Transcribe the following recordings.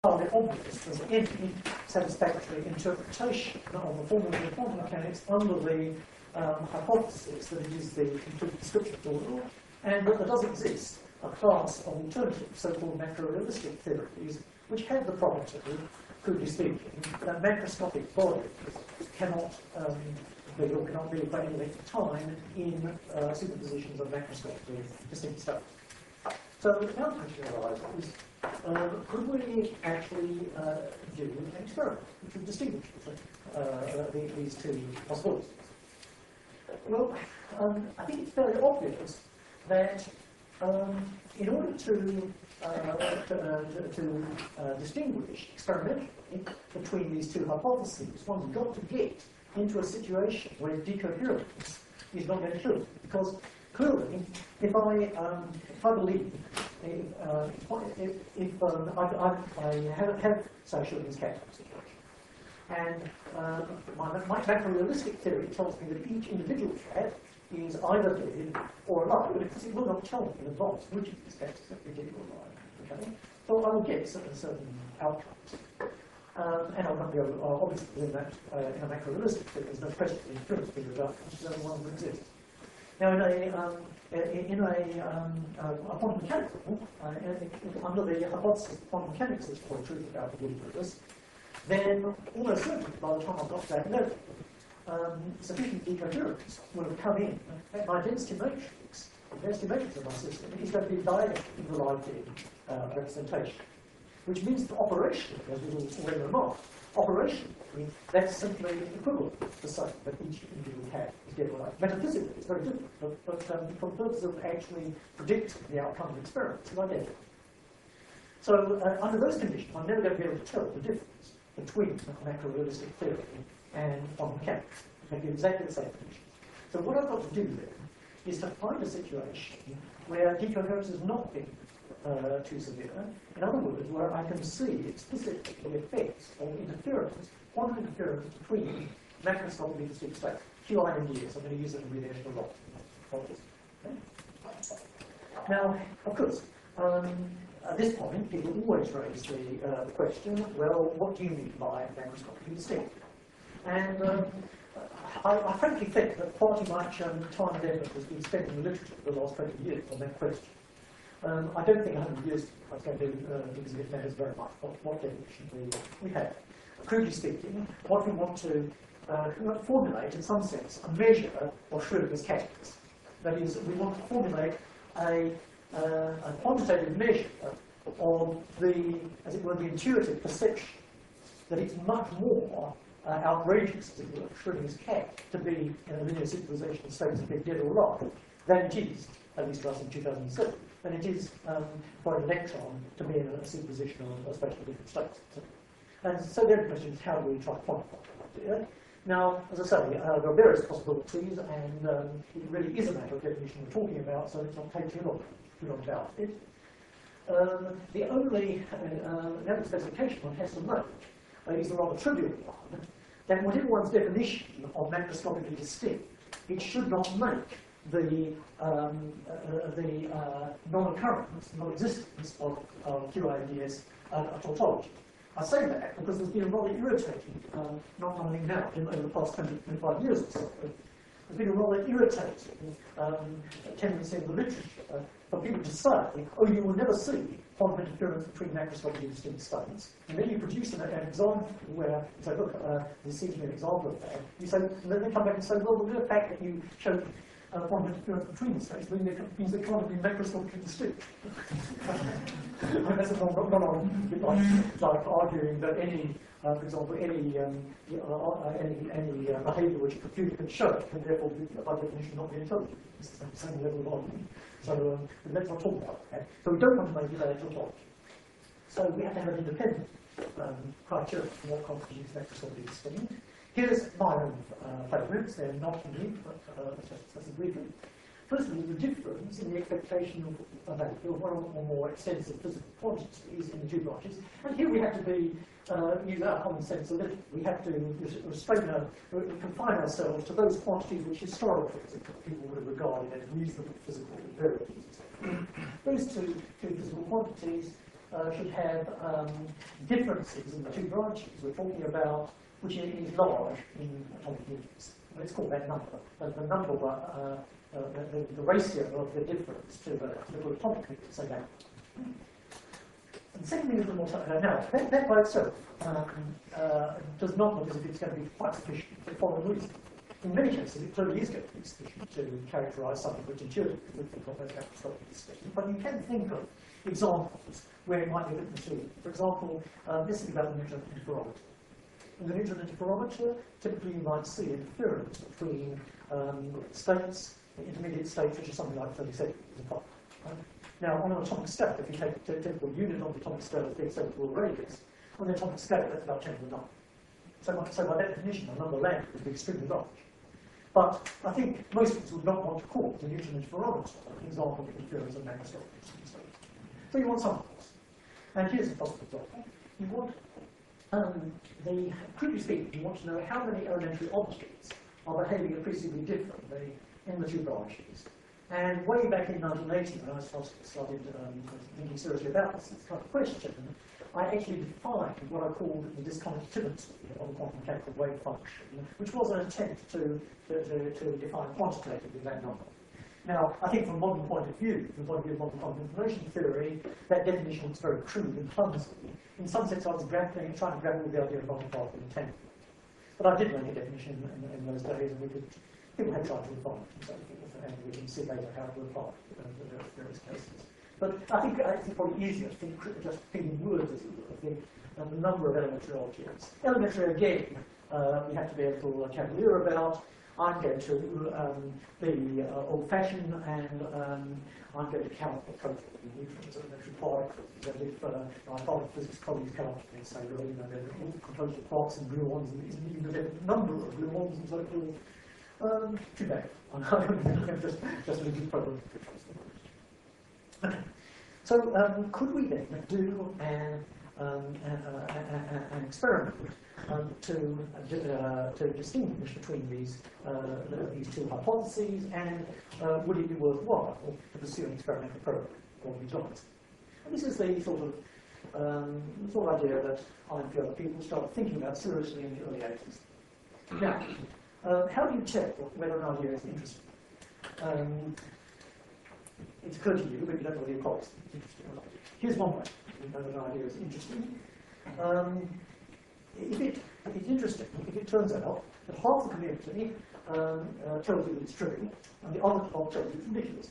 entirely obvious as any satisfactory interpretation of the formula of quantum mechanics under the hypothesis that it is the complete description order, and that there does exist a class of alternative so-called macro-realistic theories which have the property, crudely speaking, that macroscopic bodies cannot be or cannot be for any length of time in superpositions of macroscopically distinct states. So now the question arises, could we actually do an experiment which would distinguish these two possibilities? Well, I think it's very obvious that in order to distinguish experimentally between these two hypotheses, one's got to get into a situation where decoherence is not going to kill it. Because clearly, if I believe, if I have say, Schrödinger's cat situation, and my macro-realistic theory tells me that each individual cat is either dead or alive, but it will not tell me in advance which of these cats is dead or alive. Okay? So I will get certain outcomes. And I'll not be able to, obviously, within that, in a macro-realistic theory, there's no question the inference being reduced, which is the only one that exists. Now, in a quantum mechanical, under the hypothesis of quantum mechanics is for the truth about the universe, then almost certainly by the time I've got to that level, sufficient decoherence will have come in. My density matrix, the density matrix of my system, is going to be diagonally derived representation, which means that operationally, as we will already remark, operationally, that's simply equivalent to saying that each individual cat is dead or alive. Metaphysically, it's very different, but for the purpose of actually predicting the outcome of experiments, it's identical. So, under those conditions, I'm never going to be able to tell the difference between macro-realistic theory and quantum mechanics. It's going to be exactly the same conditions. So, what I've got to do then is to find a situation where decoherence has not been too severe. In other words, where I can see explicitly the effects of interference, quantum interference between macroscopically distinct states. QI and DS, I'm going to use it in abbreviation a lot. Okay? Now, of course, at this point, people always raise the question, well, what do you mean by macroscopically distinct? And I frankly think that far too much time and effort has been spent in the literature for the last 20 years on that question. I don't think 100 years I was going to exhibit matters very much what definition we have. Crudely speaking, what we want to formulate, in some sense, a measure of Schrödinger's cat. That is, we want to formulate a quantitative measure of the, as it were, the intuitive perception that it's much more outrageous, as it were, Schrödinger's cat to be in a linear superposition of states of being dead or alive than it is, at least for us in 2007, than it is for an electron to be in a superposition of spatially different states. And so the only question is how do we try to quantify it? Now, as I say, there are various possibilities, and it really is a matter of definition we're talking about, so let's not take too long about it. The only specification one has to make is the rather trivial one, that whatever one's definition of macroscopically distinct, it should not make the non-occurrence, non-existence of QIDS a tautology. I say that because there's been a rather irritating, not only now, over the past 20, 25 years or so, there's been a rather irritating tendency in the literature for people to say, oh, you will never see quantum interference between macroscopically distinct states. And then you produce an example where you say, look, there seems to be an example of that. You say, and then they come back and say, well, the mere fact that you show quantum interference between the states means they can't be macroscopically distinct. That's not like arguing that any, for example, any behaviour which a computer can show can therefore be, by definition, not be intelligent. It's the same level of argument. So let's not talk about that. So we don't want to make it a tautology. So we have to have an independent criteria for what constitutes macroscopically distinct. Here's my own favourites. They're not unique, but let's agree with. Firstly, the difference in the expectation of value of one or more extensive physical quantities in the two branches. And here we have to be use our common sense a little. We have to confine ourselves to those quantities which historically people would have regarded as reasonable physical variables. Those two physical quantities should have differences in the two branches we're talking about, which is large in atomic units. Let's call that number. The number, the ratio of the difference to the little atomic unit, say that. And secondly, a little more now, that by itself does not look as if it's going to be quite sufficient for the following reason. In many cases, it clearly is going to be sufficient to characterise something which intuitively would think of as macroscopic sufficient. But you can think of examples where it might be a bit misleading. For example, this is about the neutron interferometer. In the neutron interferometer, typically you might see interference between states, intermediate states, which is something like 30 seconds apart. Right? Now, on an atomic scale, if you take a typical unit on the atomic scale of the acceptable radius, on the atomic scale, that's about 10 to the 9. So by definition, the number lambda would be extremely large. But I think most of us would not want to call the neutron interferometer an example of interference of macroscopic states. So you want some. And here's a possible example. You want, crudely speaking, you want to know how many elementary objects are behaving appreciably differently in the two branches. And way back in 1980, when I started thinking seriously about this kind of question, I actually defined what I called the discontinuity of a quantum mechanical wave function, which was an attempt to define quantitatively that number. Now, I think from a modern point of view, from the point of view of modern quantum information theory, that definition looks very crude and clumsy. In some sense, I was trying to grapple with the idea of multi-particle entanglement. But I did make a definition in those days, and people had tried to refine it and so forth, and we can see later how it would apply in the various cases. But I think it's probably easier to think, just think in words, as it were, think the number of elementary objects. Elementary, again, we have to be a little cavalier about. I'm going to be old-fashioned, and I'm going to count the total neutrons and elementary particles. And if my father physics colleagues come up to me and say, well, you know, they're all composed of quarks and gluons, and isn't even a different number of gluons and so forth, too bad. just a little problem. Okay. So could we then do an experiment to distinguish between these two hypotheses, and would it be worthwhile to pursue an experimental program along these lines? And this is the sort of idea that I and a few other people started thinking about seriously in the early 80s. Now, how do you tell whether an idea is interesting? It's clear to you, but you don't know whether your colleagues it's interesting or not. Here's one way you know that an idea is interesting. If it's interesting, if it turns out that half the community tells you it's true, and the other half tells you it's ridiculous.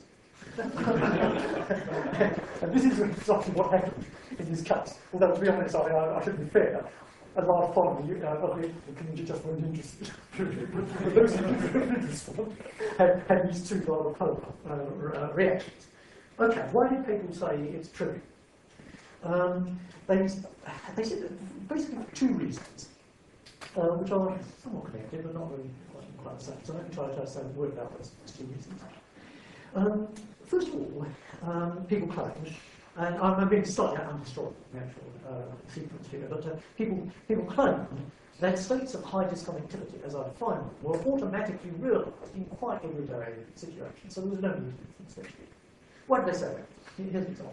And this is exactly what happened in this case. Although, to be honest, I should be fair. A large part of the community just weren't interested. But those who were interested had these two rather polar reactions. Okay, why did people say it's true? They said basically for two reasons, which are somewhat connected, but not really quite the same. So let me try to say a word about those two reasons. First of all, people claimed, and I'm being slightly unhistorical in the actual sequence here, but people claim that states of high disconnectivity, as I define them, were automatically realised in quite everyday situations, so there was no need for inspection. Why did they say that? Here's an example.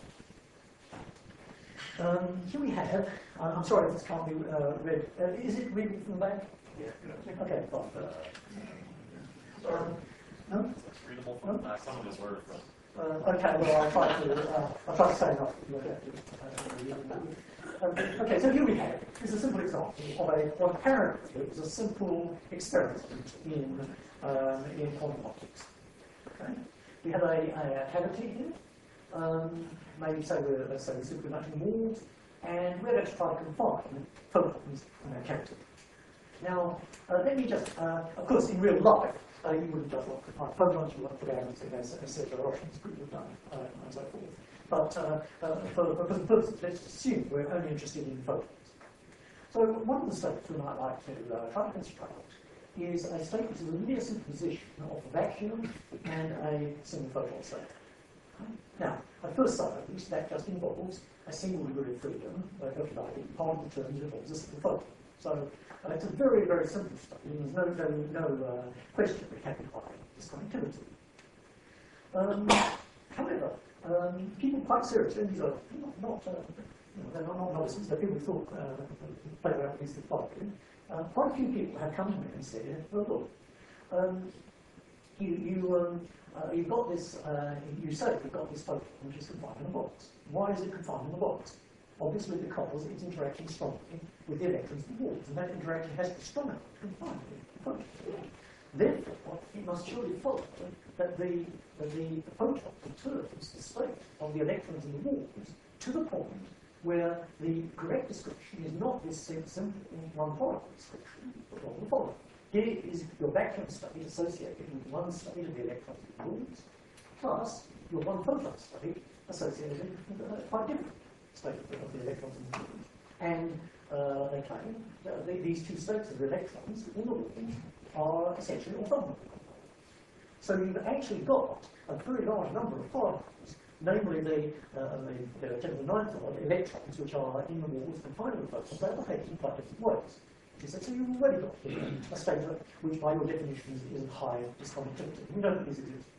Here we have, I'm sorry if this can't be read, is it readable from the back? Yeah. Okay, fine. No? It's readable from the back, some of his words. Okay, well, I'll try to say enough. Okay, so here we have, this is a simple example of what apparently was a simple experiment in quantum optics. Okay? We have a cavity here, maybe say let's say we're superconducting walls, and we're going to try to confine photons in that cavity. Now, let me just, of course, in real life, you wouldn't just want to confine photons, you want to put atoms in as circular Russians could have done, and so forth. But for the purposes, let's assume we're only interested in photons. So one of the states we might like to try to construct is a state which is a linear superposition of a vacuum and a single photon state. Now, at first sight, at least, that just involves a single degree of freedom, if you like, in part of the terms involves a single photon. So it's a very, very simple state, and there's no question that can be quite disconnectivity. However, people quite seriously, and these are not they're not novices, they're people who thought play around with these following. Quite a few people have come to me and said, well, look, you've got this, you say you've got this photon which is confined in a box. Why is it confined in a box? Obviously because it's interacting strongly with the electrons in the walls, and that interaction has to be strong enough to confine the photon. Therefore, it must surely follow that the photon perturbs the state of the electrons in the walls to the point where the correct description is not this simple one-particle description, but rather the following. Here is your vacuum state associated with one state of the electrons in the walls, plus your one photon state associated with a quite different state of the electrons in the walls. And they claim that these two states of the electrons in the walls are essentially orthogonal. So you've actually got a very large number of particles, namely the 10 to the 9th order electrons, which are in the walls confined to the photons. They behave in quite different ways. So you've already got a state which, by your definition, is high disconductivity. You know that these exist.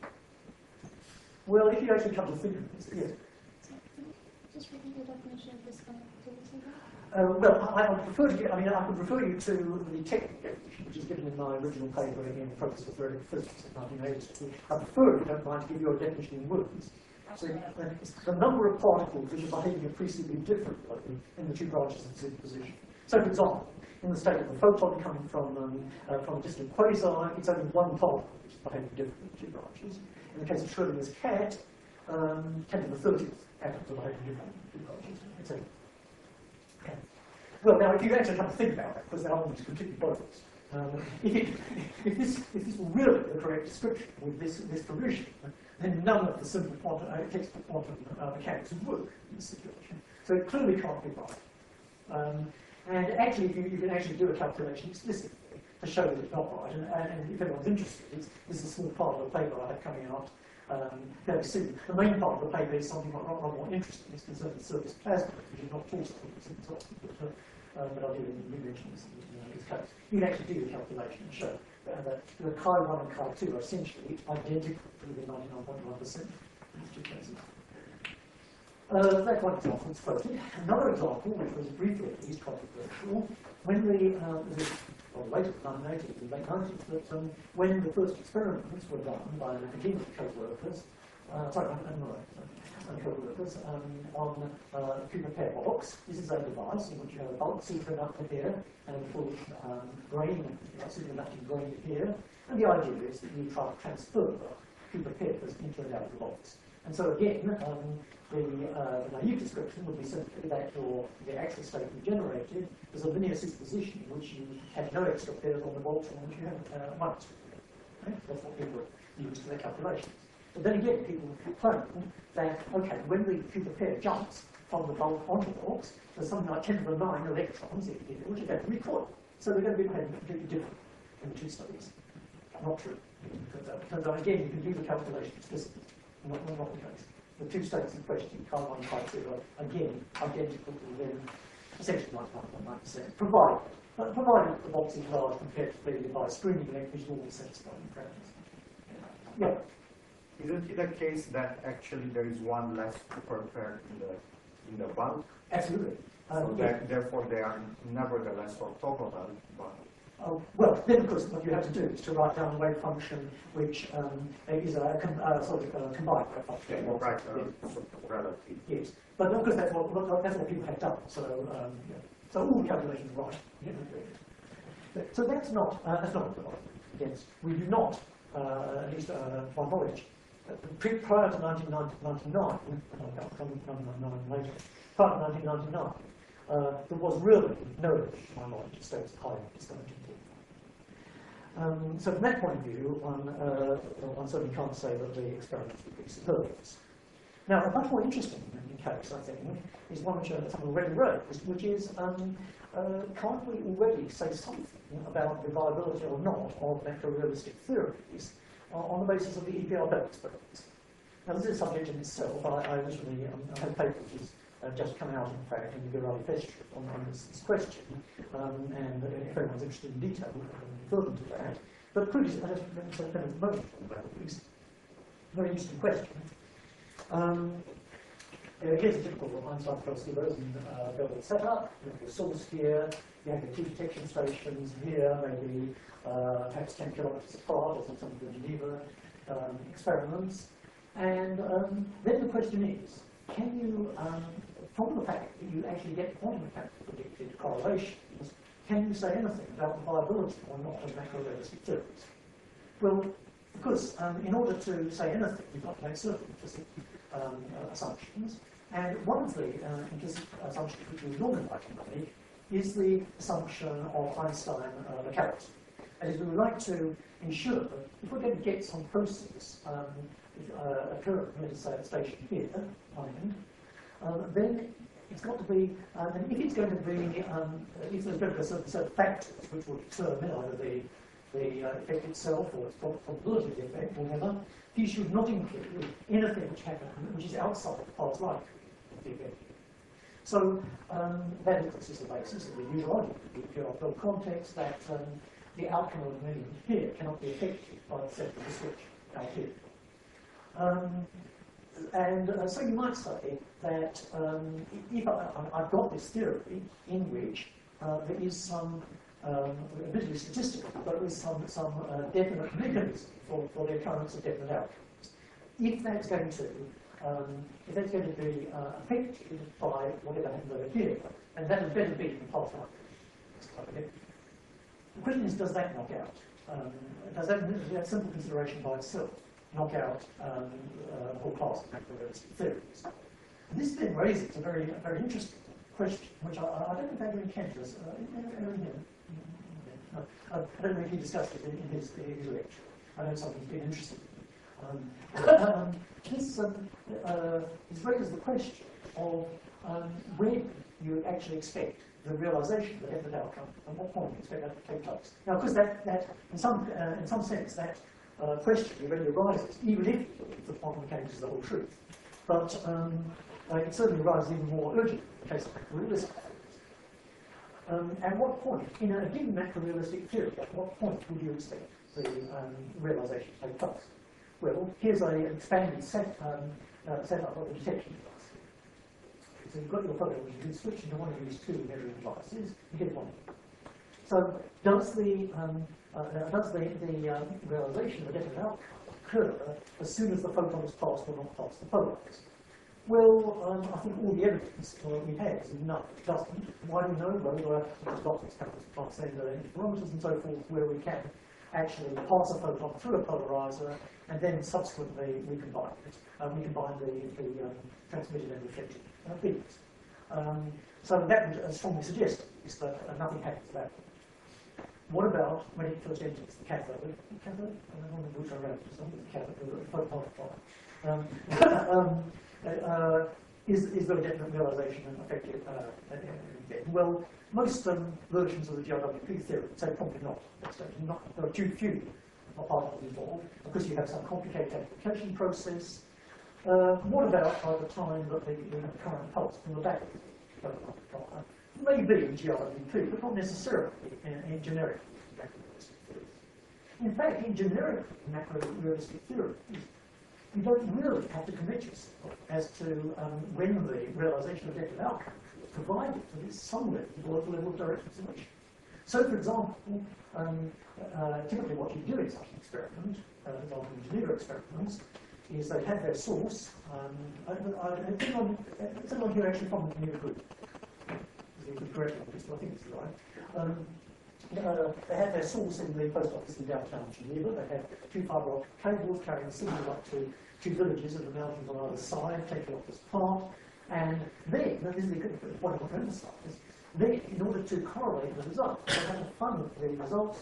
Well, if you actually come to think of this, yes. Just repeat the definition of disconductivity. Well, I would prefer to get, I could refer you to the technical definition, which is given in my original paper in Focus for Theoretical Physics in 1980. I prefer, if you don't mind, to give you a definition in words. So the number of particles which are behaving appreciably differently in the two branches of superposition. So, for example, in the state of the photon coming from a distant quasar, it's only one particle which is behaving differently in the two branches. In the case of Schrödinger's cat, 10 to the 30th atoms are behaving differently in the two branches, etc. Okay. Well, now, if you actually have to think about that, because they're almost completely bogus, if this were really the correct description with this provision, then none of the simple quantum, textbook quantum mechanics would work in this situation. So it clearly can't be right. And actually, you can actually do a calculation explicitly to show that it's not right. And if anyone's interested, this is a small part of the paper I have coming out very soon. The main part of the paper is something rather more interesting. It's concerned with surface plasma, which is not taught, but I'll do it in mention this case. You can actually do the calculation and show that the chi1 and chi2 are essentially identical within 99.1% in these two cases. That's one example that's quoted. Another example, which was briefly at least controversial, when later in 1980s, in the late 90s, that when the first experiments were done by the Virginia co-workers, co-workers on Cooper pair box. This is a device in which you have a bulk superconductor here and a full superconducting grain here. And the idea is that you try to transfer Cooper pairs into and out of the box. And so again, the naive description would be simply that the actual state you generated is a linear superposition in which you have no extra pairs on the box and which you have one extra pair. Okay? That's what people use for their calculations. But then again, people claim that, okay, when the Cooper pair jumps from the bulk onto the box, there's something like 10 to the 9 electrons which are going to recoil. So they're going to be behaving completely different in the two studies. Not true. Turns out, again, you can do the calculation explicitly. Not the case. The two states in question, chi1 and chi2, are again identical within essentially 99.9%, provided the box is large compared to the device screening length, which is always satisfying parameters. Yeah. Isn't it a case that actually there is one less Cooper pair in the bulk? Absolutely. So that, therefore they are nevertheless orthogonal. Well, then of course what you have to do is to write down a wave function which is a combined wave function. Yeah, right, relative. Yes, but of course that's what people have done. So so all the calculations are right. So that's not a problem. Yes, we do not, at least to my knowledge, prior to 1999, later, prior to 1999. There was really no, to my knowledge, states high disconductivity. So from that point of view, one certainly can't say that the experiments would be superfluous. Now, a much more interesting case, I think, is one which someone already raised, which is, can't we already say something about the viability or not of macro-realistic theories on the basis of the EPR experiments? Now, this is a subject in itself. I originally had a paper which is just come out, in fact, in the Virali Festri on this question, and if anyone's interested in detail, we can refer them to that. But clearly, I just spend a moment on that, because it's a very interesting question. Here's a typical Einstein-Krosky Rosen building setup. You have your source here, you have your two detection stations here, maybe perhaps 10 kilometers apart, or some of the Geneva experiments. And then the question is, can you, from the fact that you actually get quantum mechanical predicted correlations, can you say anything about the viability or not of macro-realistic theories? Well, because in order to say anything, you've got to make certain implicit assumptions. And one of the implicit assumptions which we normally like to make is the assumption of Einstein locality. That is, we would like to ensure that if we're going to get some process occurring, let us say at station here, then it's got to be, and if it's going to be, if there's going to be a certain set of factors which will determine either the effect itself or its probability of the effect or whatever, these should not include anything which happens which is outside the past life of the event. So that is the basis of the usual argument of the pure context that the outcome of an event here cannot be affected by the set of the switch out here. So you might say that if I've got this theory in which there is some, admittedly statistical, but there is some definite mechanism for the occurrence of definite outcomes. If that's going to be affected by whatever happens over here, and that had better be in part one. The question is, does that knock out? Does that simple consideration by itself knock out the whole class of macro-realistic theories? And this then raises a very interesting question, which I don't know if Adrian Kent has. I don't know if he discussed it in his lecture. I know something's been interesting. This raises the question of when you actually expect the realization of the definite outcome, and what point you expect that to take place. Now, of course, that in some sense, that question really arises, even if the quantum mechanics is the whole truth. But it certainly arises even more urgently in the case of macro-realistic theories. At what point, in a given macro-realistic theory, at what point would you expect the realization to take place? Well, here's an expanded setup of the detection device. So you've got your photo, which you can switch into one of these two measuring devices, you get one. So does the realization of a definite outcome occur as soon as the photon is passed or not passed the polarizer? Well, I think all the evidence we have is no, it doesn't. Why do we know? Well, there are lots of experiments saying there are interferometers and so forth where we can actually pass a photon through a polarizer and then subsequently we combine it. We combine the transmitted and reflected beams. So that would strongly suggest is that nothing happens at that point. What about when it first enters the cathode? I don't know which around the cathode, the photon. Is there a definite realization and effective event? Well, most versions of the GRWP theory say probably not. There are too few particles involved because you have some complicated amplification process. What about by the time that the current pulse from the battery? Maybe in GRWP, but not necessarily in generic macro-realistic theories. In fact, in generic macro-realistic theories, you don't really have to commit yourself as to when the realization of definite outcome is provided there is some level of direct observation. So, for example, typically what you do in such an experiment, for example, in Geneva experiments, is they have their source. Is anyone here actually from the Geneva group? Correct, I think it's right. They have their source in the post office in downtown Geneva. They have two fibre optic cables carrying a signal up to two villages in the mountains on either side, taking off this part. And then, this is the point I want to emphasise, then, in order to correlate the results, they have to funnel the results,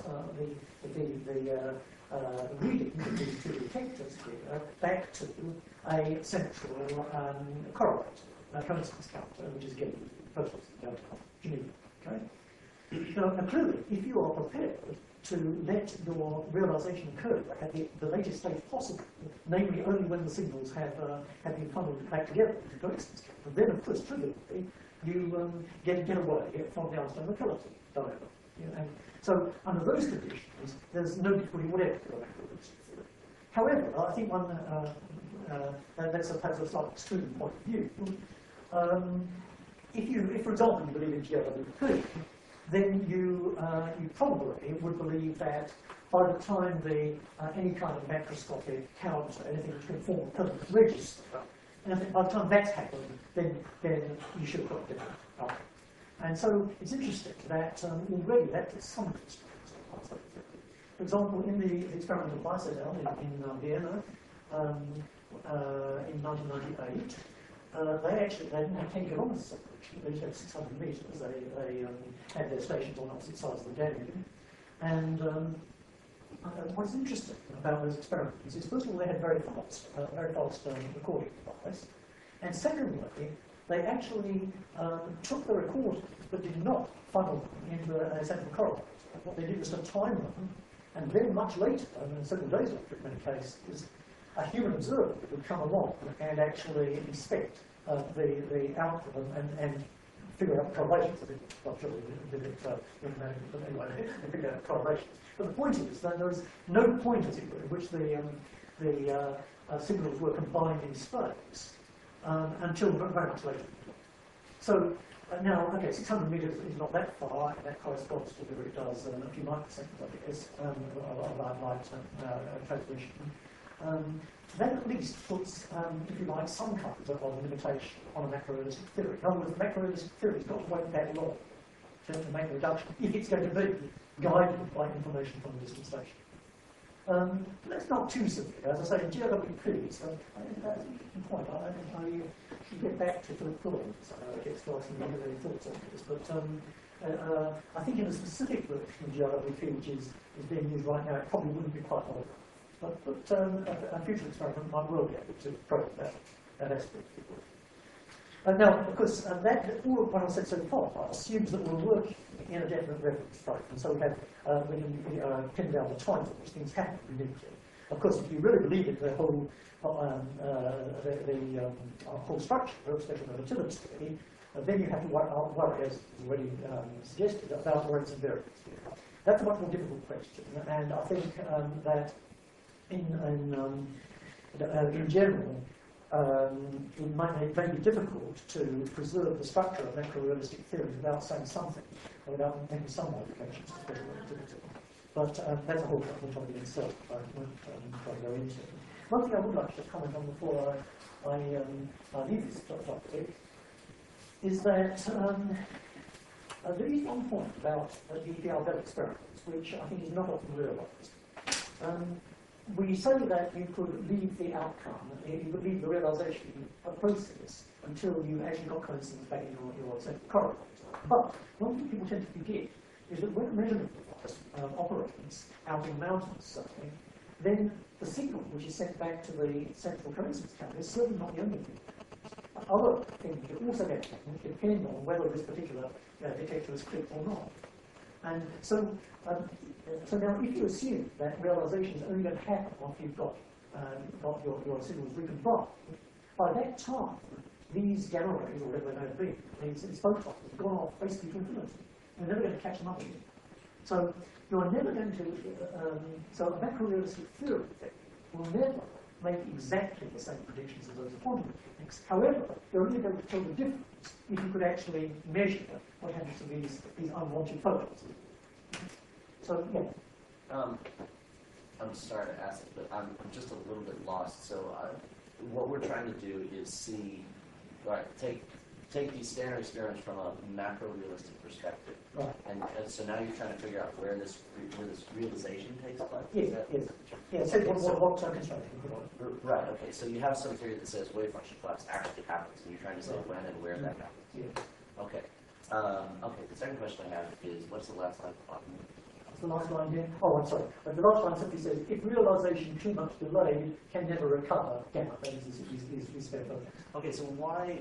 the readings of these two detectors here back to a central correlator, coincidence counter, which is again post office in downtown Geneva. Okay? Now, clearly, if you are prepared to let your realization occur at the latest stage possible, namely only when the signals have been funneled back together into coincidence counter, then, of course, trivially, you get away from the Einstein locality dilemma. And so, under those conditions, there's no difficulty whatever for a macro-realistic theory. However, I think one and that's perhaps a slightly extreme point of view. If, for example, you believe in GRWP, then you probably would believe that by the time any kind of macroscopic count, anything which can form a permanent register, and I think by the time that's happened, then you should have got a different outcome. And so it's interesting that already that is some constraints. For example, in the experimental Bicetel in Vienna in 1998, they didn't have 10 kilometres separation. They just had 600 metres. They had their stations on opposite sides of the Danube. And what's interesting about those experiments is, first of all, they had very fast recording device, and secondly, they actually took the recordings but did not funnel them into a central correlator. What they did was to time them, and then much later, several days later in many cases, a human observer would come along and actually inspect the output and figure out correlations. Not sure they did it informatically, but anyway, they figured out correlations. But the point is that there was no point, as it were, in which the signals were combined in space until very much later. So now, okay, 600 metres is not that far, and that corresponds to whatever it does a few microseconds, I guess, of light transmission. That at least puts, if you like, some kind of limitation on a macrorealistic theory. In other words, the macrorealistic theory has got to wait that long to make a reduction if it's going to be guided by information from the distant station. That's not too severe. As I say, in GRWP, that's an interesting point. I should get back to Philip Pullins, get started and get any thoughts on this. But I think in a specific version of GRWP, which is being used right now, it probably wouldn't be quite like that. But a future experiment might well be able to probe that aspect. Now, of course, all of what I said so far assumes that we're working in a definite reference frame, and so we can pin down the times at which things happen uniquely. Of course, if you really believe in the whole whole structure of special relativity, then you have to worry, as already suggested, about rates and variance. That's a much more difficult question, and I think that in general, it may be difficult to preserve the structure of macro-realistic theories without saying something, or without making some modifications to special relativity. But that's a whole topic in itself. I won't try to go into. One thing I would like to comment on before I leave this topic is that there is one point about the EPR Bell experiments which I think is not often realised. We say that you could leave the outcome, you could leave the realisation process until you actually got coincidence back in your central correlator. But one thing people tend to forget is that when a measurement device operates out in mountains, say, then the signal which is sent back to the central coincidence counter is certainly not the only thing. Other things that also get taken depend on whether this particular detector is clipped or not. And so now if you assume that realisation is only going to happen once you've got your signals recombined, by that time, these gamma rays, or whatever they may be, these photons have gone off basically to infinity. You're never going to catch them up again. So you're never going to, so a macro-realistic theory will never make exactly the same predictions as those of quantum mechanics. However, you're only going to tell the difference if you could actually measure what happens to these unwanted photons. So, yeah. I'm sorry to ask it, but I'm just a little bit lost. So what we're trying to do is see, right, take these standard experiments from a macro-realistic perspective. Right. And so now you're trying to figure out where this realization takes place? Yes. So what constraint you put on it. Right, okay. So you have some theory that says wave function collapse actually happens, and you're trying to say when and where that happens. Yeah. Okay. Okay, the second question I have is, what's the last line of What's the last line here? Oh, I'm sorry. The last line simply says, if realization too much delayed can never recover, gamma, that is fair photons. Okay, so why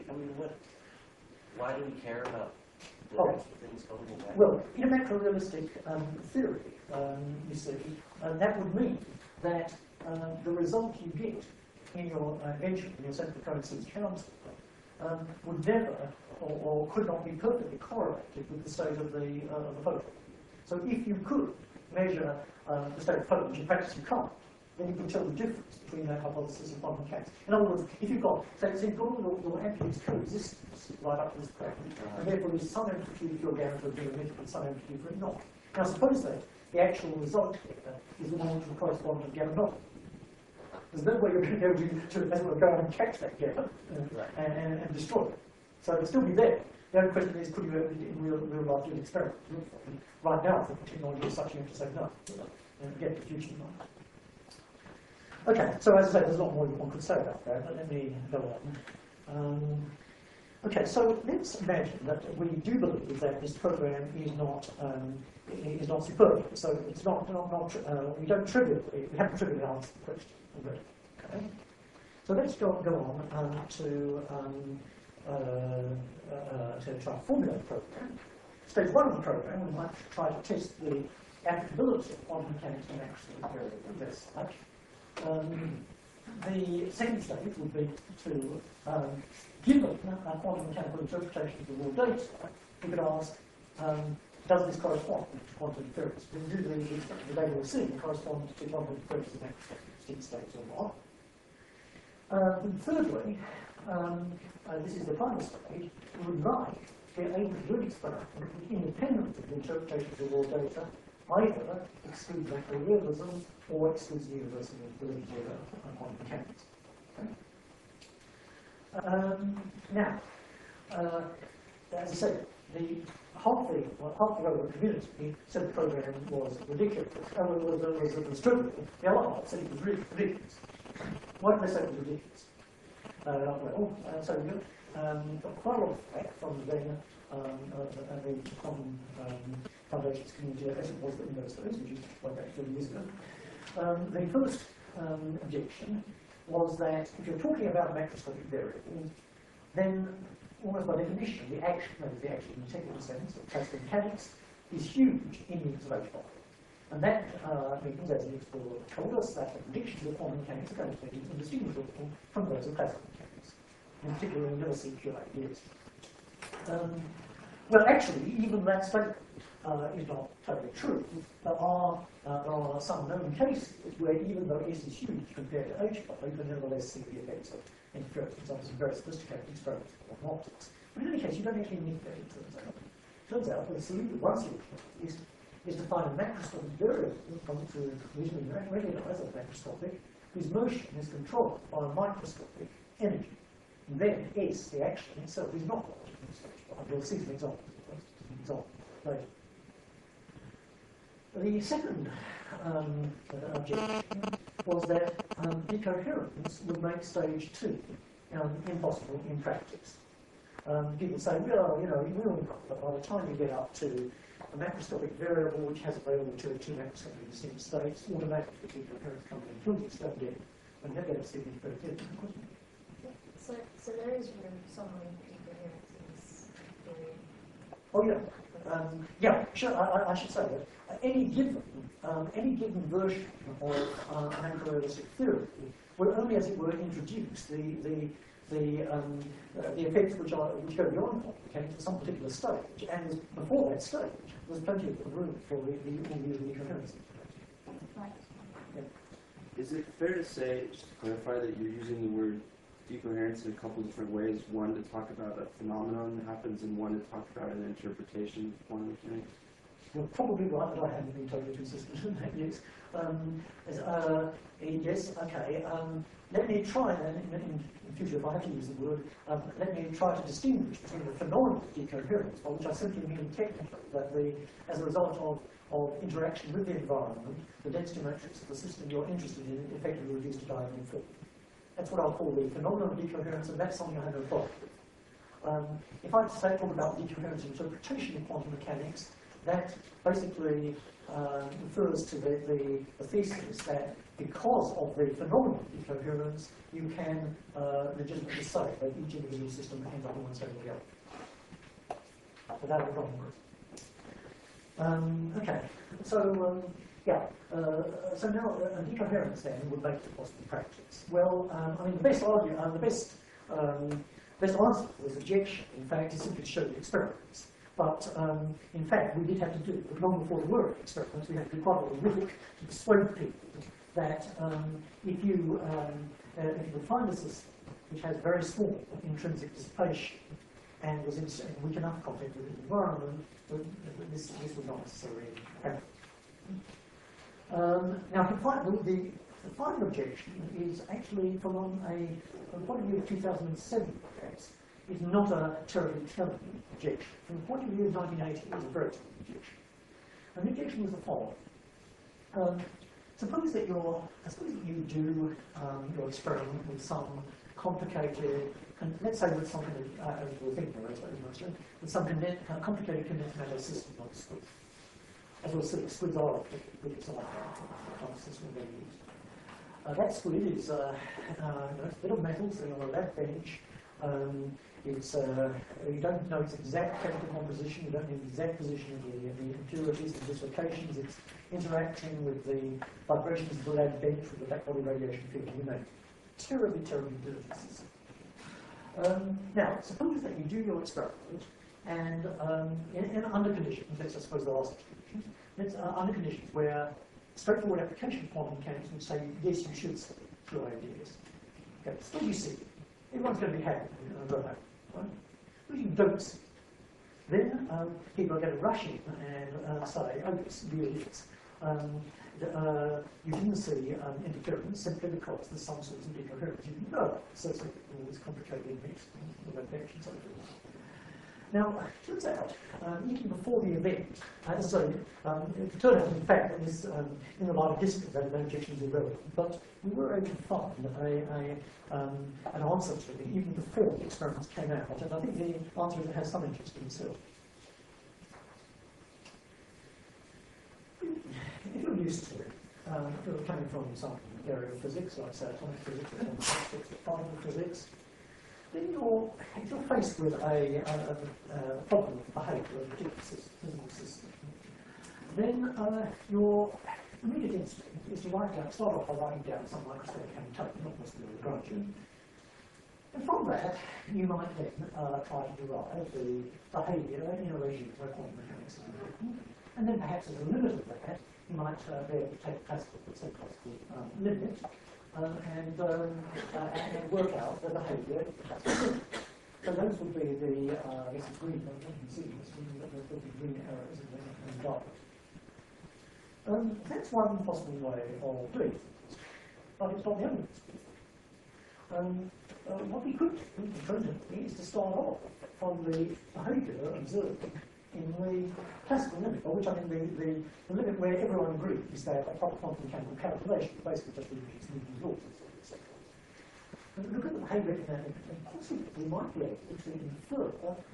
do we care about the things going away? Well, in a macro-realistic theory, you see, that would mean that the result you get in your engine, in your central coincidence counter, would never or could not be perfectly correlated with the state of the photon. So if you could measure the state of photons, in practice you can't, then you can tell the difference between that hypothesis and quantum mechanics. In other words, if you've got, say, your amplitude's coexistence right up to this point, and therefore there's some amplitude for your gamma to be emitted and some amplitude for it not. Now suppose that the actual result here is the one which will correspond to gamma naught. There's no way you're going to be able to as it were, go out and catch that gamma and destroy it. So it'll still be there. The only question is, could you in real life do an experiment? Right now, I think the technology is such you have to say no. And get the future in mind. Okay, so as I say, there's a lot more one could say about that, but let me go on. Okay, so let's imagine that we do believe that this program is not superb. So it's not we don't trivially, we haven't trivially answered the question already. Okay, so let's go on to try to formulate a program. Stage one of the program, we might try to test the applicability of quantum mechanics and actually invest such. The second stage would be to, given a quantum mechanical interpretation of the raw data, we could ask, does this correspond to quantum inference? Do the data we're seeing correspond to quantum inference in actual states or not? And thirdly, this is the final stage, we would like to be able to do an experiment independent of the interpretation of the raw data, either excludes macro realism or excludes the universal validity of quantum mechanics. Okay? Now, as I said, half the relevant community said the program was ridiculous, was trivial. The other half said it was really ridiculous. Why did they say it was ridiculous? So we got quite a lot of feedback from the quantum foundations community as it was in those days, which is quite back 30 years ago. The first objection was that if you're talking about macroscopic variables, then almost by definition, the action in the technical sense of classical mechanics is huge in units of H bar. And that means, as Niels Bohr told us, that the predictions of quantum mechanics are going to be indistinguishable from those of classical mechanics. In particular, we never see pure ideas. Well, actually, even that statement is not totally true. There are some known cases where, even though S is huge compared to H bar, you can nevertheless see the effects of interference. For example, some very sophisticated experiments of optics. But in any case, you don't actually need that, it turns out. It turns out that one solution is to find a macroscopic variable to reasonably recognize as macroscopic, whose motion is controlled by a microscopic energy. And then S, the action itself, is not large. We'll see some examples later. The second objection was that decoherence would make stage 2 impossible in practice. People say, well, you know, by the time you get up to a macroscopic variable which has available to two macroscopically distinct states, automatically decoherence comes in. You'll just don't get it. When you have that distinct productivity, of course. So there is room somewhere in decoherence in this theory. Oh yeah, yeah. Sure. I should say that any given version of an macro-realistic theory will only, as it were, introduce the effects which go beyond quantum mechanics at some particular stage, and before that stage, there's plenty of room for all the decoherence. Right. Yeah. Is it fair to say, just to clarify, that you're using the word decoherence in a couple different ways? One to talk about a phenomenon that happens, and one to talk about an interpretation of quantum mechanics? You're probably right that I haven't been totally consistent in that, yes. Yes, okay. Let me try then, in future, if I have to use the word, let me try to distinguish between the phenomenon of decoherence, by which I simply mean technically that as a result of interaction with the environment, the density matrix of the system you're interested in effectively reduced to diagonal form. That's what I'll call the phenomenon of decoherence, and that's something I have no problem with. If I talk about decoherence interpretation in quantum mechanics, that basically refers to the thesis that because of the phenomenon of decoherence, you can legitimately say that each individual system ends up in one state or the other. Without a problem with it. Okay, so yeah, so now decoherence then would make it possible in practice. Well, I mean, the best answer to this objection, in fact, is simply to show the experiments. But in fact, we did have to do, long before there were experiments, we had to do quite a lot of work to persuade people that if you find a system which has very small intrinsic dissipation and was in weak enough contact with the environment, this would not necessarily happen. Now, the final objection is actually from a point of view of 2007 case, is not a terribly telling objection. From the point of view of 1980, it was a very telling objection. And the objection was the following. Suppose that you do your experiment with some complicated, let's say with something that we're thinking about, with some complicated condensed matter system like squids. As well as squids are which is like a system they use. That squid is it's a bit of metal sitting on a lab bench. You don't know its exact chemical composition, you don't know the exact position of the impurities and dislocations, it's interacting with the vibrations of the lab bench with the black body radiation field. You know, terribly, terribly dirty system. Now, suppose that you do your experiment and under conditions, I suppose there are such conditions, under conditions where straightforward application of quantum mechanics would say, yes, you should see through ideas. Okay, suppose you see, everyone's going to be happy and go home. Right? If you don't see, then people are going to rush in and say, oh, yes, really is. You didn't see interference simply because there's some sorts of interference. You didn't know associated with all this complicated mix of infections and so forth. Now, it turns out, even before the event, it turned out, in fact, that this, in the light of distance, that objection is irrelevant, but we were able to find an answer to it even before the experiments came out, and I think the answer has some interest in itself. If you're used to it, if you're coming from some area of physics, like say atomic physics or particle physics, then if you're faced with a problem of behaviour of a particular physical system, then your immediate instinct is to start off by writing down some microscopic annotation, not necessarily a grudge. And from that, you might then try to derive the behaviour in a regime where quantum mechanics is important. And then perhaps as a limit of that, you might be able to take classical limit and work out the behaviour. So those would be the, I guess it's green, but you can see the green arrows and dark. That's one possible way of doing things, but it's not the only possibility. What we could do, alternatively, is to start off from the behaviour observed in the classical limit, by which I mean the limit where everyone agrees that a proper quantum mechanical calculation is basically just reproduces Newton's laws, etc. And look at the behaviour in that, and possibly we might be able to infer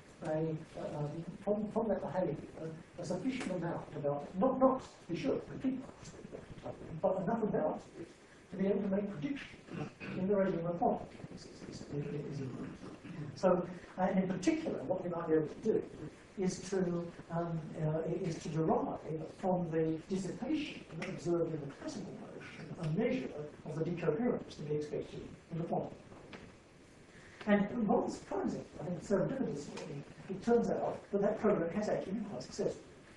from that behaviour a sufficient amount about, not to be sure, complete, but enough about it to be able to make predictions in the regime of quantum mechanics. So, in particular, what we might be able to do is to derive from the dissipation observed in the classical motion a measure of the decoherence to be expected in the quantum. And rather surprising, I think serendipitously, it turns out that program has actually been quite successful.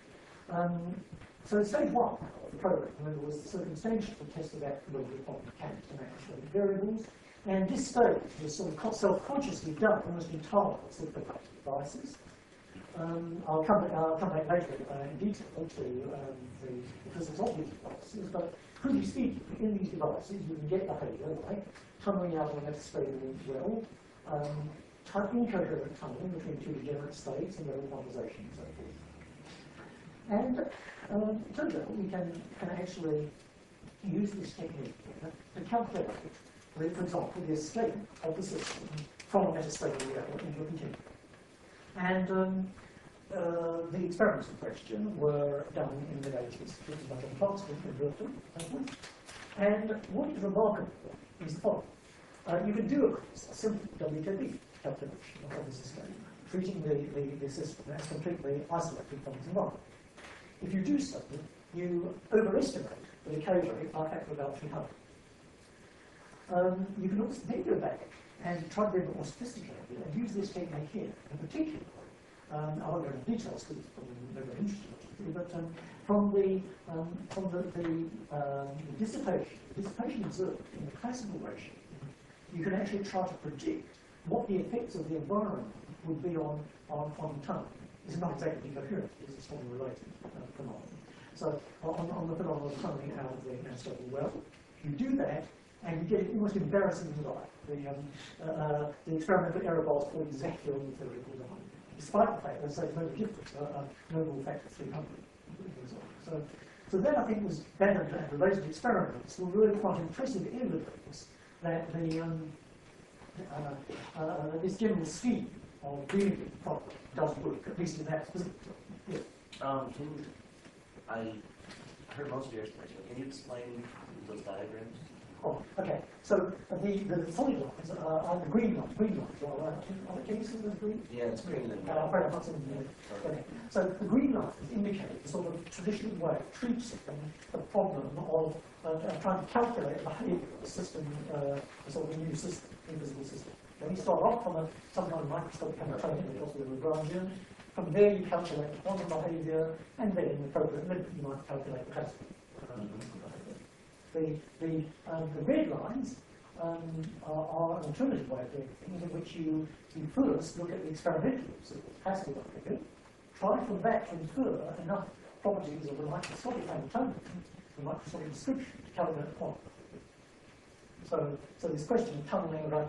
So stage one of the program, was the circumstantial test of applicability of quantum mechanics to macroscopic variables, and this stage was sort of self-consciously done almost entirely with superconducting devices. I'll come back later in detail to the physics of these devices, but pretty speaking, in these devices you can get behaviour like tunneling out on a metaspatial well, incoherent tunneling between two degenerate states and level quantization and so forth. And it turns out we can actually use this technique to calculate, for example, the escape of the system from a metaspatial well into a continuum. And the experiments in question were done in the mid-80s, by John Clarkson in Brooklyn. And what is remarkable is the following. You can do, of course, a simple WKB calculation of the system, treating the system as completely isolated from its environment. If you do so, you overestimate the decay rate by a factor of about 300. You can also then go back and try to be a bit more sophisticated and use this technique here. In particular, I won't go into details because it's probably never interesting to you, but from the dissipation observed in the classical regime, you can actually try to predict what the effects of the environment would be on tone. It's not exactly coherent, it's something related phenomenon. So on the phenomenon of tunneling out of the Aristotle well, you do that and you get almost embarrassingly right. The experimental error bars fall exactly on the theoretical line, despite the fact that there's no difference, no more factor 300. So that I think was Bannon and related experiments were really quite impressive evidence that this general scheme of dealing with the problem does work, at least in that specific. Yeah. I heard most of your explanation. Can you explain those diagrams? Oh, okay. So the solid lines are the green lines. Can you see the green? Yeah, it's green and I'm afraid I'm not seeing the okay. So the green lines indicate the sort of traditional way of treating the problem of trying to calculate the behaviour of the system, a sort of new system, invisible system. Then you start off from some kind of microscopic Hamiltonian, possibly with Lagrangian. From there you calculate the quantum behaviour, and then in the appropriate limit you might calculate the classical behaviour. The red lines are an alternative way of doing things, in which you first look at the experimental classical behaviour, try from that to infer enough properties of the microscopic Hamiltonian, the microscopic description, to calculate the quantum. So this question of tunneling around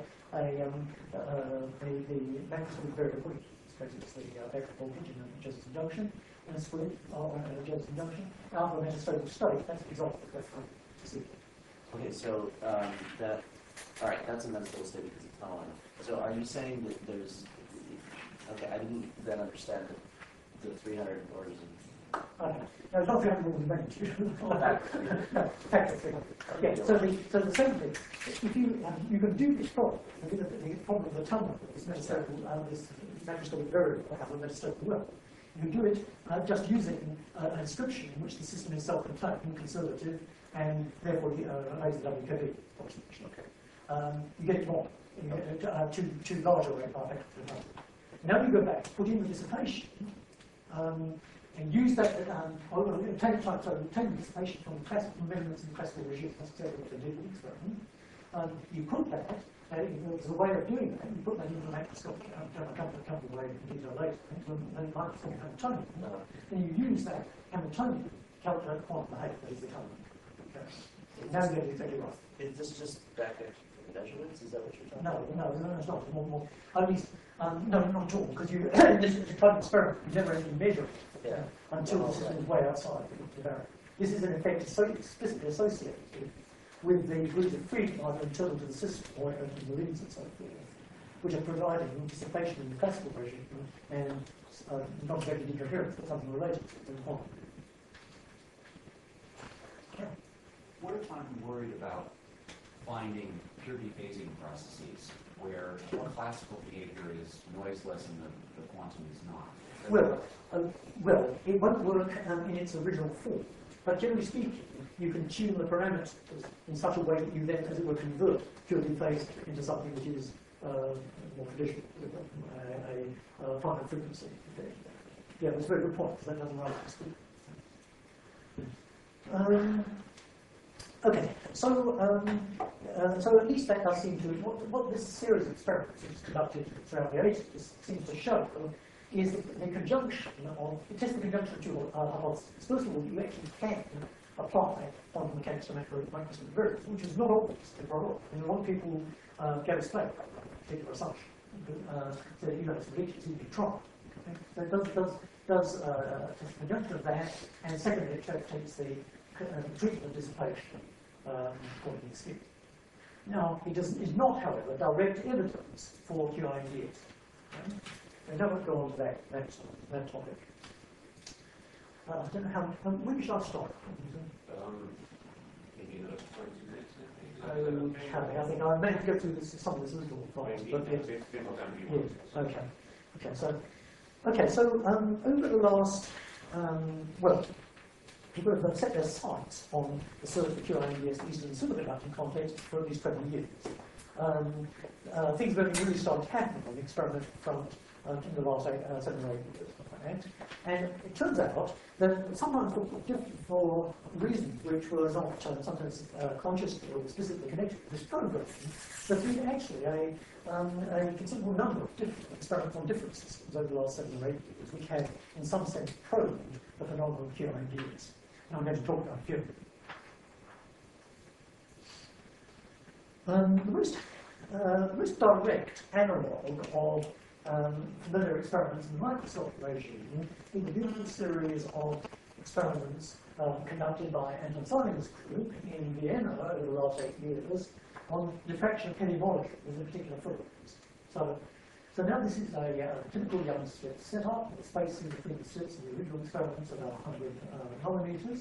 the macroscopic variability, it's the vector voltage in a Josephson junction, and a split or a Josephson junction, out of a metastable state, that's exhaustive, that's fine to see. Okay, so all right, that's a metastable state because it's tunneling. So are you saying that there's, okay, I didn't then understand the 300 orders of. Okay. No, it's not 300 orders of magnitude. No, factor 300. Yeah, so the same thing. If you can do this problem, the problem of the tunnel, this metastable, this macroscopic variable, have a metastable well. You do it just using a description in which the system is self-contained and conservative, and therefore lays the WKB approximation. Okay. You get it wrong. You get too large a rate by factor 300. Now you go back, put in the dissipation, and use that, obtain the dissipation from classical measurements in the classical regime. That's exactly what they did with the experiment. You put that, there's a way of doing that, you put that into the macroscopic, a couple of ways in detail later, into a microscopic Hamiltonian. Then you use that Hamiltonian to calculate the quantum behaviour, that is the tunneling. Okay. Now you get it exactly right. Is this just back measurements? Is that what you're talking about? No, it's not. More. At least, no, not at all, because you, this is a type of experiment, you never actually measure it. Yeah. Until the system is way outside the barrier. This is in effect explicitly associated with the degrees of freedom either internal to the system or to the limbs and so forth, which are providing dissipation in the classical regime and not exactly decoherence, but something related to the quantum. What if I'm worried about finding pure dephasing processes where classical behavior is noiseless and the quantum is not? Well, it won't work in its original form. But generally speaking, you can tune the parameters in such a way that you then, as it were, convert pure dephase into something which is more traditional, a finite frequency. Yeah, that's a very good point, because that doesn't run. Okay, so at least that does seem to, what this series of experiments is conducted throughout the 80s seems to show is the conjunction of, it tests the conjunction of two hypotheses. First of all, you actually can apply quantum mechanics to microscopic variables, which is not always the problem. And a lot of people get explained a particular assumption. So you know, it's ridiculous, you can try. Okay? So it does test the conjunction of that, and secondly, it takes the treatment of dissipation according to the scheme. Now, it is not, however, direct evidence for QINDS. Okay? I don't go on to that topic. I don't know how. When should I start? Maybe another 22 minutes. Okay, I think I may have to go through some of this a little fast. But yes. Okay. So over the last, people have set their sights on the search for QINDS, at least in the superconducting context, for at least 20 years. Things have only really started happening on the experimental front in the last 7 or 8 years. right? And it turns out that sometimes for reasons which were not sometimes consciously or explicitly connected to this program, that we actually a considerable number of different experiments on different systems over the last 7 or 8 years, which have, in some sense, probed the phenomenon of pure ideas. Now I'm going to talk about pure. The most direct analogue of familiar experiments in the microscopic regime is the beautiful series of experiments conducted by Anton Seligman's group in Vienna over the last 8 years on diffraction of heavy molecules in particular filaments. So now this is a typical young slit setup. The spacing between the slits in the original experiments about 100 nanometers.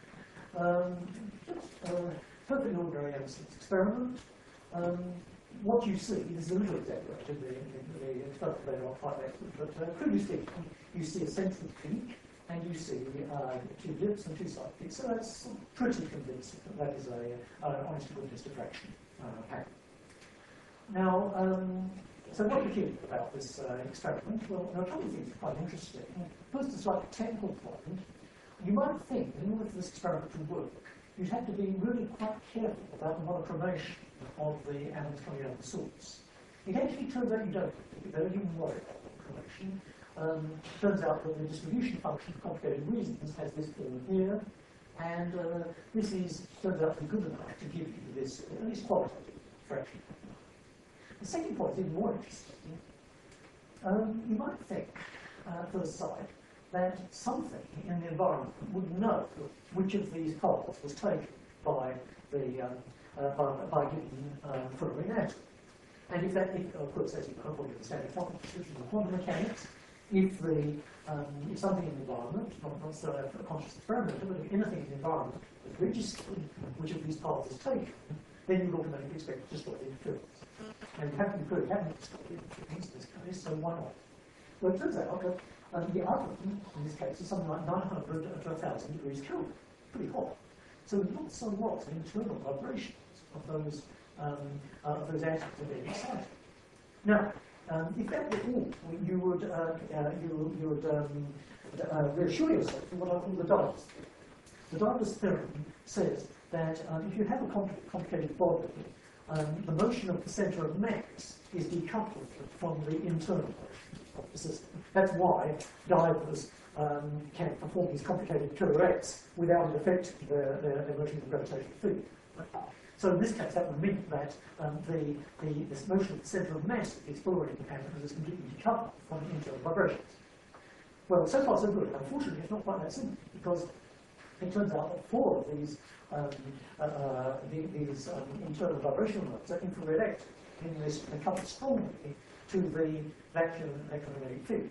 Perfectly ordinary young slits experiment. What you see, this is a little exaggerated, the experiment they are quite accurate, but crudely speaking, you see a central peak, and you see 2 dips and 2 side peaks. So that's pretty convincing that that is an honest to goodness diffraction pattern. Now, so what do you think about this experiment? Well, there are a couple of things that are quite interesting. First, a slightly technical point. You might think that in order for this experiment to work, you'd have to be really quite careful about the monochromation of the atoms coming out of the source. It actually turns out you don't. You don't even worry about monochromation. Turns out that the distribution function, for complicated reasons, has this form here, and this turns out to be good enough to give you this, at least qualitative fraction. The second point is even more interesting. You might think, at first sight, that something in the environment would know which of these parts was taken by the by given fluorine atom. And if of course, as you know, according to the standard quantum mechanics, if something in the environment, not so a conscious experimenter, but if anything in the environment is registered which of these parts is taken, then you would automatically expect to destroy the interference. And you haven't destroyed the interference in this case, so why not? Well, it turns out that the oven, in this case, is something like 900 to 1,000 degrees Kelvin, pretty hot. So not so lot of internal vibrations of those atoms are being excited. Now, if that were all, you would reassure yourself in what I call the Divers theorem. The Divers theorem says that if you have a complicated body, the motion of the centre of mass is decoupled from the internal motion of the system. That's why divers can perform these complicated pirouettes without it affecting their motion of gravitational field. So in this case, that would mean that this motion of the centre of mass of the exploring atoms is completely decoupled from the internal vibrations. Well, so far so good. Unfortunately, it's not quite that simple, because it turns out that 4 of these internal vibrational modes are infrared active, meaning they couple strongly to the vacuum electromagnetic field.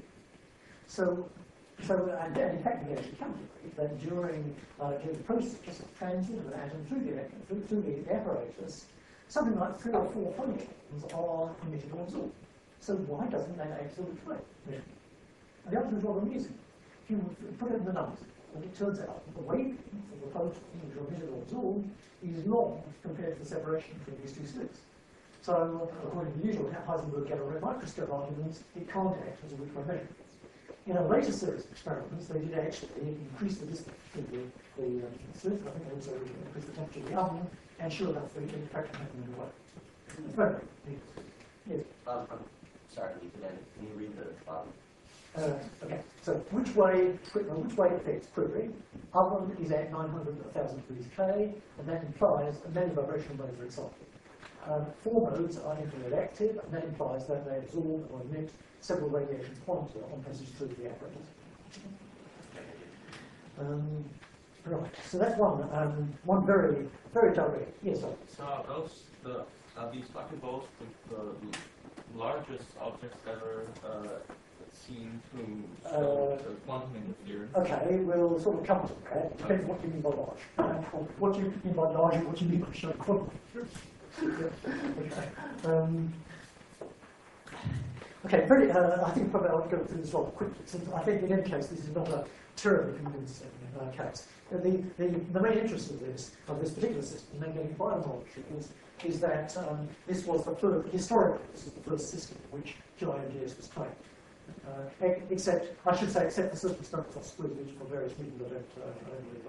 And in fact, we actually calculate that during the process of transit of an atom through the apparatus, something like 3 or 4 photons are emitted or absorbed. So why doesn't that act as a reflect? And the answer is rather amusing. If you put it in the numbers, and it turns out that the wavelength of the photon which are emitted or absorbed is long compared to the separation between these 2 slits. So, according to the usual Heisenberg-Galois microscope arguments, it can't act as a Ridgway measurement. In a later series of experiments, they did actually increase the distance between the slits. I think they also increased the temperature of the oven, and sure enough, they can fraction happened in the way. It's very neat. Yes. I'm sorry, can you read the bottom? Okay, so which way affects query? Oven is at 900 to 1,000 degrees K, and that implies that many vibrational modes are excited. 4 modes are infrared active, and that implies that they absorb or emit several radiation quanta on passage through the apparatus. Right, so that's one very, very direct. Yes, sir. So are these buckyballs the largest objects ever seen through quantum interference? Okay, we'll sort of come to that. Depends what you mean by large. What you mean by large and what you mean by short quantum interference. Okay, I think probably I'll go through this rather quickly, since I think in any case this is not a terribly convincing case. The main interest of this particular system, magnetic biomolecules, is that this was historically the first system in which QIMDS was claimed. Except, I should say, except for certain experimental possibilities, which for various reasons I don't believe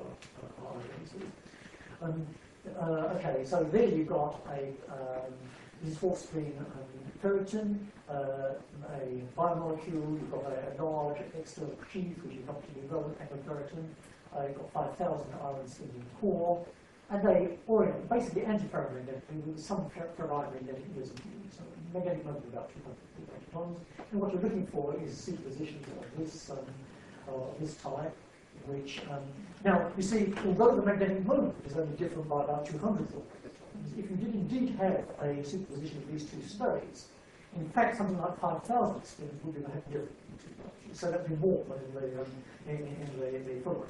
are okay, so there you've got this is phosphine ferritin, a biomolecule, you've got a large external sheath, which is not particularly relevant, ferritin, you've got 5,000 irons in the core, and they orient basically antiferromagnetically with some ferromagnetic residue. So magnetic moment about 200 electrons. And what you're looking for is superpositions of this type, which now you see, although the magnetic moment is only different by about 200 electrons, if you did indeed have a superposition of these two states, in fact something like 5,000 spins would be very different. So that would be more than in the fullerene.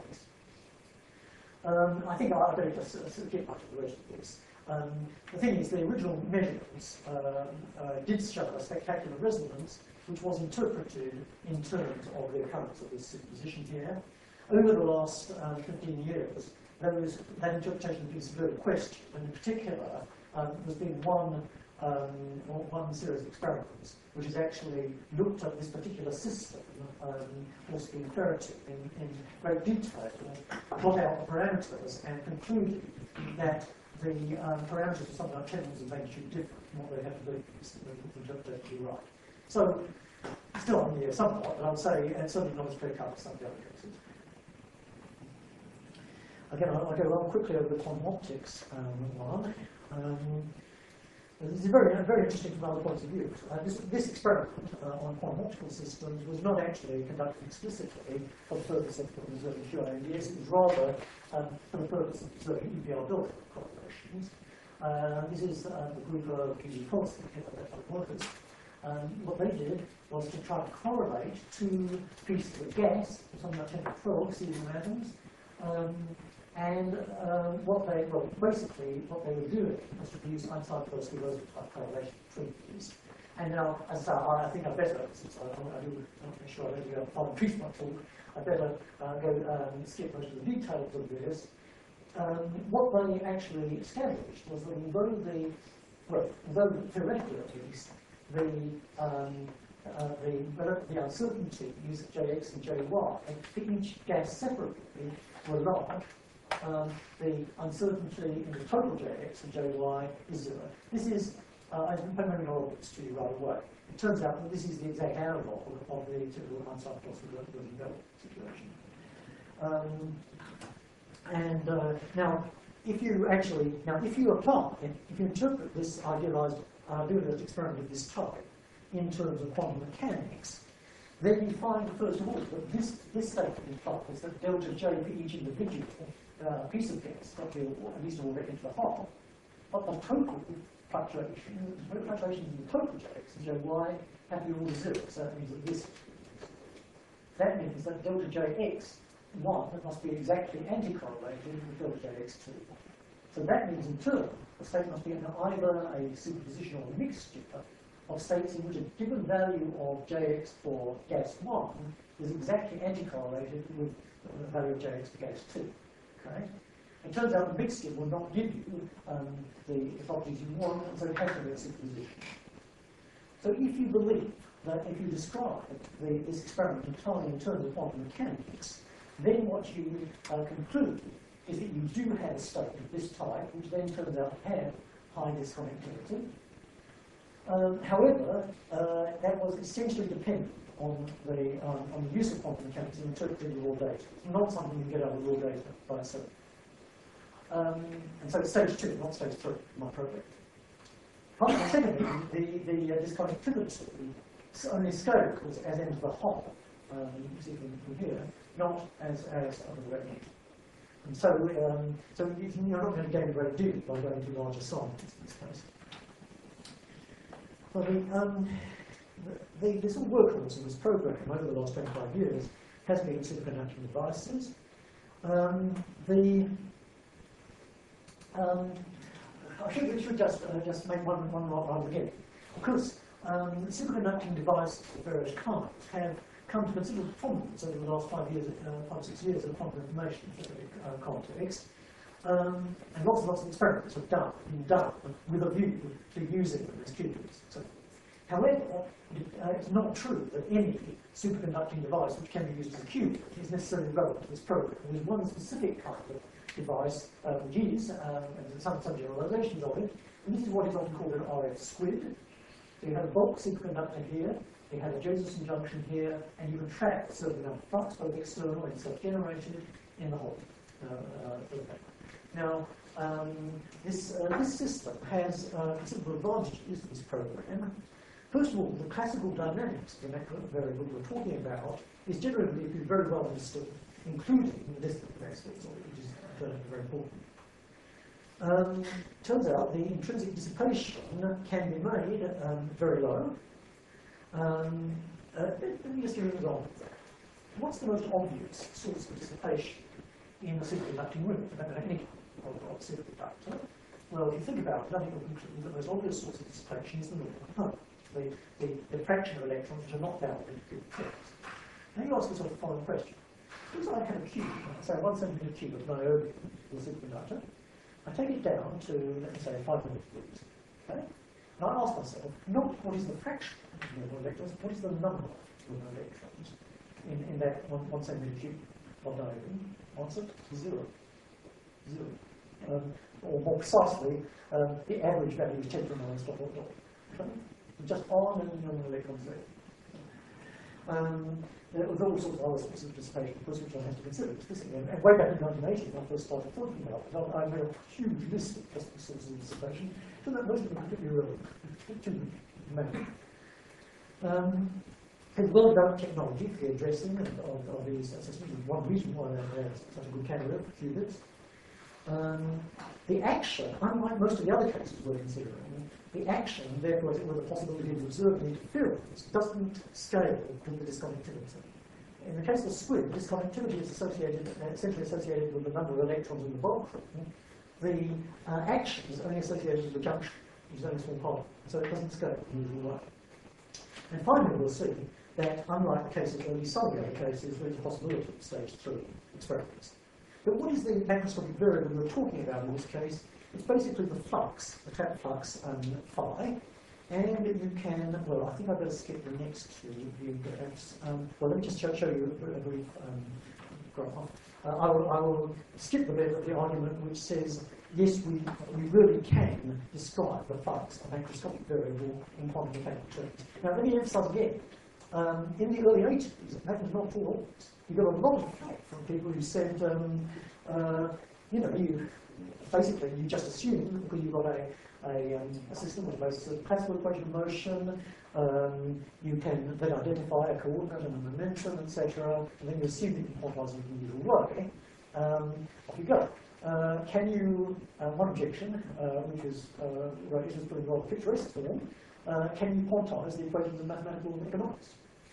I think I better just get much of the rest of this. The thing is, the original measurements did show a spectacular resonance, which was interpreted in terms of the occurrence of this superposition here. Over the last 15 years, that interpretation has been severely questioned, and in particular, there's been one series of experiments which has actually looked at this particular system, phosphine ferritin, in great detail, plot out the parameters, and concluded that the parameters are something like 10 orders of magnitude different from what they have to be to interpret to be right. So, still on here somewhat, but I would say, and certainly not as clear cut as some of the other cases. Again, I'll go rather quickly over the quantum optics one. This is very interesting from other points of view. This experiment on quantum optical systems was not actually conducted explicitly for the purpose of observing QANDS. It was rather for the purpose of observing EPR building correlations. This is the group of PG policy workers. What they did was to try to correlate two pieces of gas, something like 10 to 12 cesium atoms, basically what they were doing was to produce Einstein-Tversky-Rosen type correlation between these. And now, as I think I better, since I'm make sure I don't go on a piece my talk, I better skip most of the details of this. What they actually established was that although theoretically at least, the uncertainties Jx and Jy for each gas separately were large. The uncertainty in the total Jx and Jy is 0. This is, I don't know this to you right away. It turns out that this is the exact analog of the typical Einstein-Tversky-Rosen situation. Now, if you interpret this idealized experiment of this type in terms of quantum mechanics, then you find, first of all, that this statement implies that delta J for each individual piece of gas got to at least all into the half, but the total fluctuations in the total Jx and Jy have to be all 0. So that means that delta Jx1 must be exactly anti-correlated with delta Jx2. So that means in turn, the state must be either a superposition or a mixture of states in which a given value of Jx for gas 1 is exactly anti-correlated with the value of Jx for gas 2. Okay? It turns out the mixture will not give you the properties you want, and so it has to be a superposition. So if you believe that if you describe this experiment entirely in terms of quantum mechanics, then what you conclude is that you do have a state of this type, which then turns out to have high disconnectivity. However, that was essentially dependent on the use of quantum mechanics in interpreting raw data. It's not something you can get out of raw data by itself. And so it's stage 2, not stage 3, my project. Secondly, the disconnectivity only scales as n to the half. You can see from here, not as under the rectangle. And so you're not going to gain a great deal by going to larger sizes in this case. Well, the sort of workhorse of this program over the last 25 years has been superconducting devices. I should just make one remark right at the beginning. Of course, superconducting devices of various kinds have come to considerable prominence over the last 5 or 6 years in quantum information context. And lots of experiments have been done with a view to using them as qubits. So However, it's not true that any superconducting device which can be used as a qubit is necessarily relevant to this program. There's one specific kind of device which is, and there's some generalizations of it, and this is what is often called an RF squid. So you have a bulk superconductor here, you have a Josephson junction here, and you can trap a certain amount of flux, both external and self-generated, in the whole. Now, this system has considerable advantages in this program. First of all, the classical dynamics of the macro variable we're talking about is generally very well understood, including the distance aspects of it, which is very important. Turns out the intrinsic dissipation can be made very low. Let me just give you an example. What's the most obvious source of dissipation in a superconducting room? Any kind of superconductor. Well, if you think about it, I think you'll conclude that the most obvious source of dissipation is the normal component. The fraction of electrons which are not bound in good terms. Now you ask yourself the following question. Suppose I have a cube, say a 1 centimeter cube of niobium, the superconductor. I take it down to, let me say, 500 degrees. Okay? And I ask myself, not what is the fraction of normal electrons, what is the number of normal electrons in that 1 centimeter cube of niobium? Answer, 0. 0. Or more precisely, the average value is 10 to the minus dot dot dot. Okay? Just on and normal electrons there. There are all sorts of other sources of dissipation, of course, which I have to consider explicitly. And way back in 1980, when I first started talking about it, I made a huge list of possible sources of dissipation, so that most of them are completely irrelevant to me. There's well-developed technology for the addressing of these systems. One reason why they're such a good candidate for qubits. The action, unlike most of the other cases we're considering, the action, therefore, as it were, the possibility of observing interference, doesn't scale to the disconnectivity. In the case of the squid, disconnectivity is essentially associated with the number of electrons in the bulk. The action is only associated with the junction, which is only a small part, so it doesn't scale in the usual way. And finally, we'll see that, unlike the case of early cellular cases, there is a possibility of stage 3 experiments. But what is the macroscopic variable we're talking about in this case? It's basically the flux, the trap flux phi, and you can, well, I think I better skip the next view perhaps. Well, let me just show you a brief graph. I will skip the bit of the argument which says, yes, we really can describe the flux, a macroscopic variable, in quantum mechanical terms. Now, let me emphasize again, in the early 80s, that was not true always. You got a lot of flack from people who said, you know, you just assume because you've got a system with a basis of classical equation of motion, you can then identify a coordinate and a momentum, etc., and then you assume that you can quantize it in the usual way. Off you go. Can you, one objection, which is raised in rather picturesque form, can you quantize the equations of mathematical economics?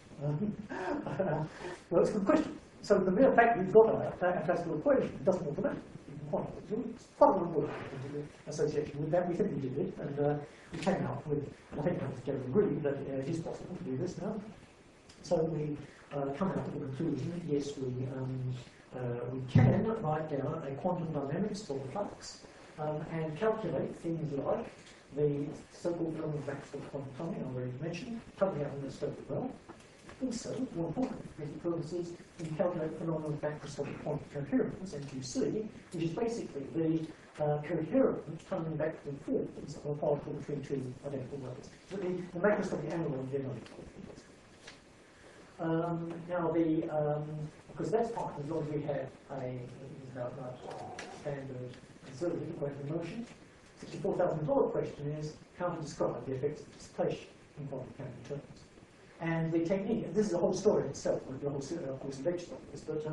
Well, that's a good question. So the mere fact that you've got a classical equation doesn't automatically quantize it. It's part of the work association with that. We think we did it, and we came out with, and I think we have to agree that it is possible to do this now. So we come out with the conclusion, yes, we can write down a quantum dynamics for the flux and calculate things like the so-called phenomenon of Maxwell quantum timing I already mentioned, coming out in the scope as well. Also, more important for basic purposes, we calculate the phenomenon of macroscopic quantum coherence, MQC, which is basically the coherence coming back and forwards of a particle between two identical levels. So the macroscopic analog generally. Now, because that's fine as long as we have a standard conservative equation of motion. $64,000 question is how to describe the effects of dissipation in quantum mechanical terms. And the technique, and this is a whole story in itself, the whole series of course lectures on this, but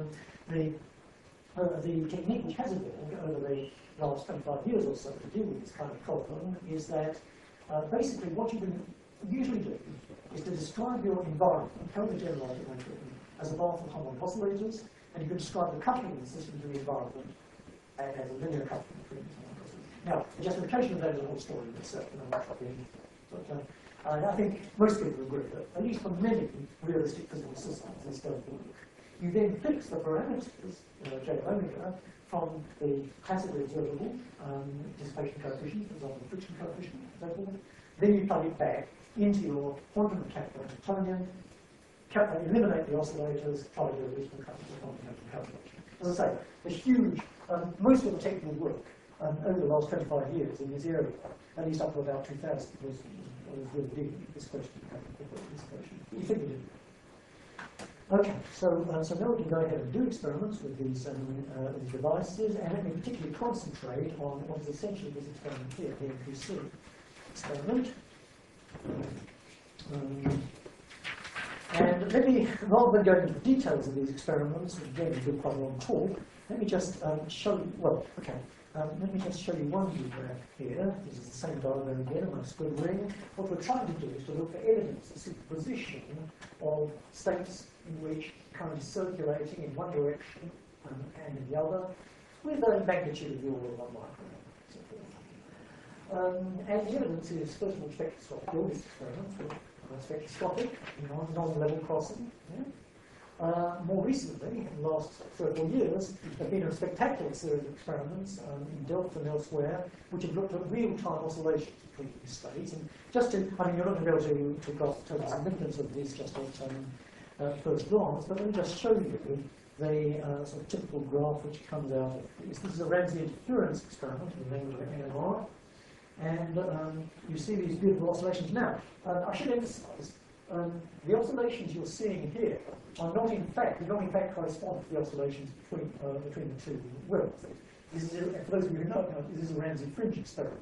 the technique which has evolved over the last 25 years or so to deal with this kind of problem is that basically what you can usually do is to describe your environment, totally generalized as a bath of harmonic oscillators, and you can describe the coupling of the system to the environment as a linear coupling between the harmonic oscillators. Now, the justification of that is a whole story in itself, and I'm not trying to get into it. But, I think most people agree that, at least for many realistic physical systems, this does work. You then fix the parameters, J omega, from the classically observable dissipation coefficient, for example, the friction coefficient, and so forth. Then you plug it back into your quantum mechanical Hamiltonian, eliminate the oscillators, try to do a reasonable quantum calculation. As I say, a huge, most of the technical work over the last 25 years in this area, at least up to about 2000, was really digging this question. You think we did? Okay, so now we can go ahead and do experiments with these devices, and let me particularly concentrate on what is essentially this experiment here, the MQC experiment. And let me, rather than going into the details of these experiments, which again will be quite a long talk, let me just show you, well, okay, let me just show you one view graph here. This is the same diagram again, I'm squiggling. What we're trying to do is to look for evidence of superposition of states in which current is circulating in one direction and in the other, with a magnitude of the order of 1 micron. And the evidence is, first of all, spectroscopic. All these experiments were spectroscopic, non-level crossing. Yeah? More recently, in the last 3 or 4 years, there have been a spectacular series of experiments in Delft and elsewhere, which have looked at real-time oscillations between these states. And just to, I mean, you're not going to be able to grasp the significance of this just at first glance, but let me just show you the sort of typical graph which comes out of this. This is a Ramsey interference experiment in the language of NMR. And you see these beautiful oscillations. Now, I should emphasize, the oscillations you're seeing here are not in fact, do not in fact correspond to the oscillations between the two wells. This is, for those of you who know, this is a Ramsey fringe experiment.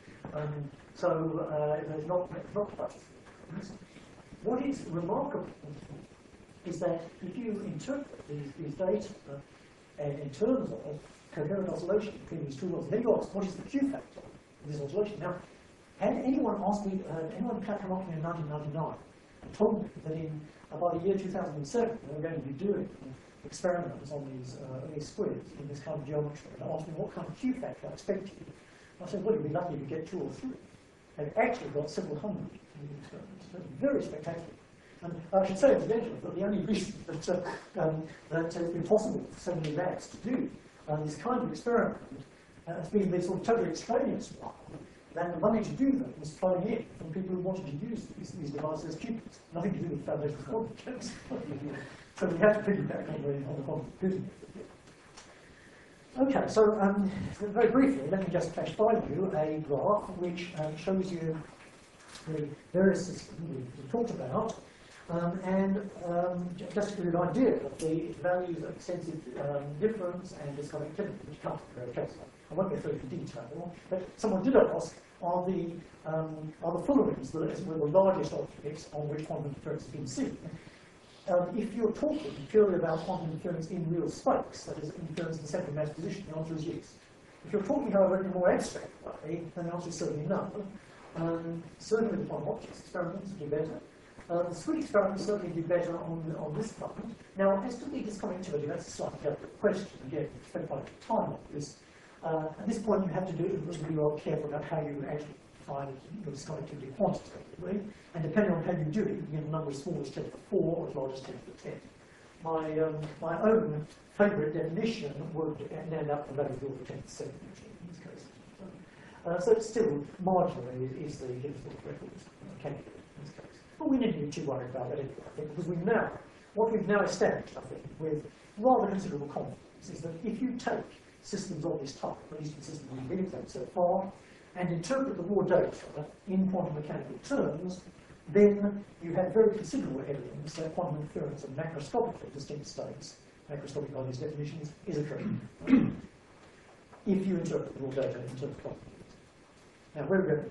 So there's not much. What is remarkable is that if you interpret these data in terms of coherent oscillation between these two wells, then you ask, what is the Q factor of this oscillation? Now, had anyone asked me, anyone come up to me in 1999 and told me that in about the year 2007 they were going to be doing experiments on these squids in this kind of geometry, and asked me what kind of Q factor I expected, I said, well, you'd be lucky to get 2 or 3. They've actually got several hundred in these experiments. So very spectacular. And I should say, incidentally, that the only reason that it's been possible for so many labs to do this kind of experiment has been this sort of totally extraneous one. Then the money to do them was flowing in from people who wanted to use these devices as Cupids. Nothing to do with foundation quantum mechanics. So we have to piggyback on the quantum computing. Okay, so very briefly, let me just flash by you a graph which shows you the various systems we talked about. Just to give you an idea of the values of extensive difference and disconnectivity, which comes from the case. I won't go through it in detail, but someone did ask, are the fullerenes the largest objects on which quantum interference has been seen? If you're talking purely about quantum interference in real space, that is interference in the central mass position, the answer is yes. If you're talking, however, in a more abstract way, then the answer is certainly no. Certainly the quantum optics experiments do better. The squid experiments certainly do better on this front. Now, as to the disconnectivity, that's a slightly different question. Again, we spent quite a bit of time on this. At this point, you have to be really careful about how you actually define your disconnectivity quantitatively. And depending on how you do it, you get a number as small as 10 to the 4 or as large as 10 to the 10. My own favourite definition would end up in the value of the order of 10 to 7 in this case. So it's still marginally is the Guinness record in this case. But we needn't be too worried about that anyway, I think, because what we've now established, I think, with rather considerable confidence, is that if you take systems of this type, at least the systems we've been examined so far, and interpret the raw data in quantum mechanical terms, then you have very considerable evidence that quantum interference of macroscopically distinct states, macroscopic by these definitions, is occurring. If you interpret the raw data in terms of quantum interference. Now, where are we going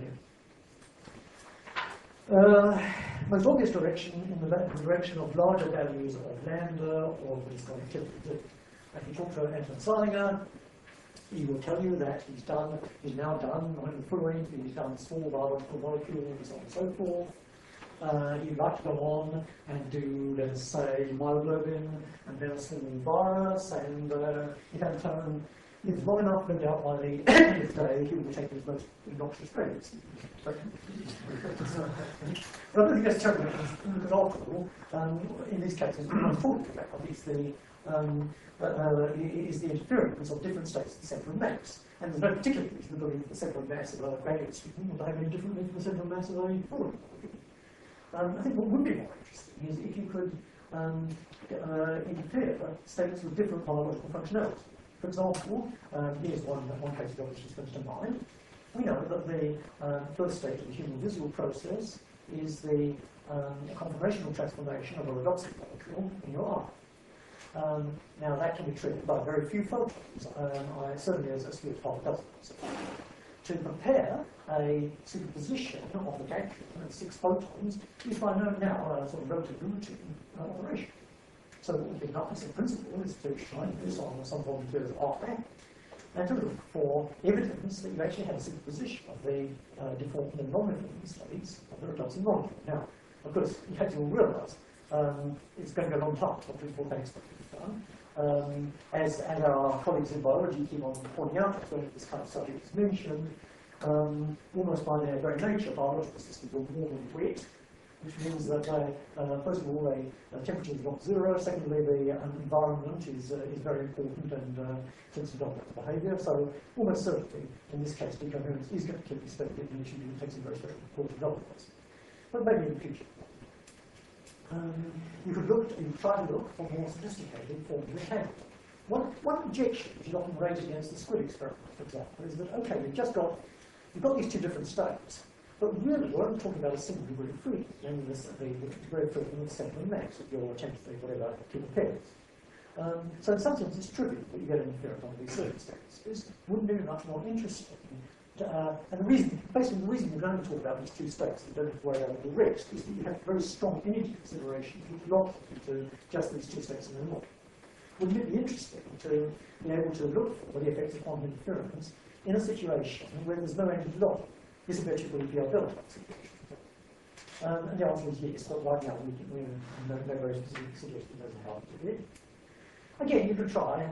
here? Most obvious direction in the direction of larger values of lambda or disconnectivity. If you talk to Anton Zeilinger, he will tell you that he's now done the fullerene, he's done small biological molecules, so on and so forth. He'd like to go on and do, let's say, myoglobin and then a small virus, and if Anton lives long enough, no doubt by the end of the day, he will be taking his most obnoxious pregnancy. But I don't think that's terrible, because after all, in these cases, the most important effect is the interference of different states of the centre of mass. And there's no particular reason to believe the centre of mass of a granular system will behave any differently from the centre of mass of a fullerene. I think what would be more interesting is if you could interfere states with different biological functionality. For example, here's one case which is comes to mind. We know that the first stage of the human visual process is the conformational transformation of a rhodopsin molecule in your eye. Now that can be treated by very few photons, certainly as few as half a dozen. To prepare a superposition of the ganglion and 6 photons is by now a sort of relatively routine operation. So what would be nice in principle is to shine this on some volunteer's eye and to look for evidence that you actually have a superposition of the default and non-uniform states of the rhodopsin molecule. Now, of course, you have to realise it's going to go a long time before that expected to be done. As our colleagues in biology keep on pointing out, when this kind of subject is mentioned, almost by their very nature, biological systems are warm and wet, which means that first of all, the temperature is not zero. Secondly, the environment is very important and sensitive to behaviour. So almost certainly, in this case, decoherence is going to keep expected, and it should take some very special important developments. But maybe in the future. You could try to look for more sophisticated forms of entanglement. One objection which is often raised against the squid experiment, for example, is that okay, you've got these 2 different states, but really you're only talking about a single degree of freedom, namely the degree of freedom of the center and max of your attempt to take whatever 2 pairs. So in some sense it's trivial that you get an interference under these circumstances. Wouldn't it be much more interesting? And the reason we're going to talk about these 2 states that don't have to worry about the rest is that you have very strong energy considerations which lock into just these 2 states in the model. Wouldn't it be interesting to be able to look for the effects of quantum interference in a situation where there's no energy lock? This is virtually the EPR delta situation. And the answer is yes, but right now we no very specific suggestion as to how to do it. Again, you could try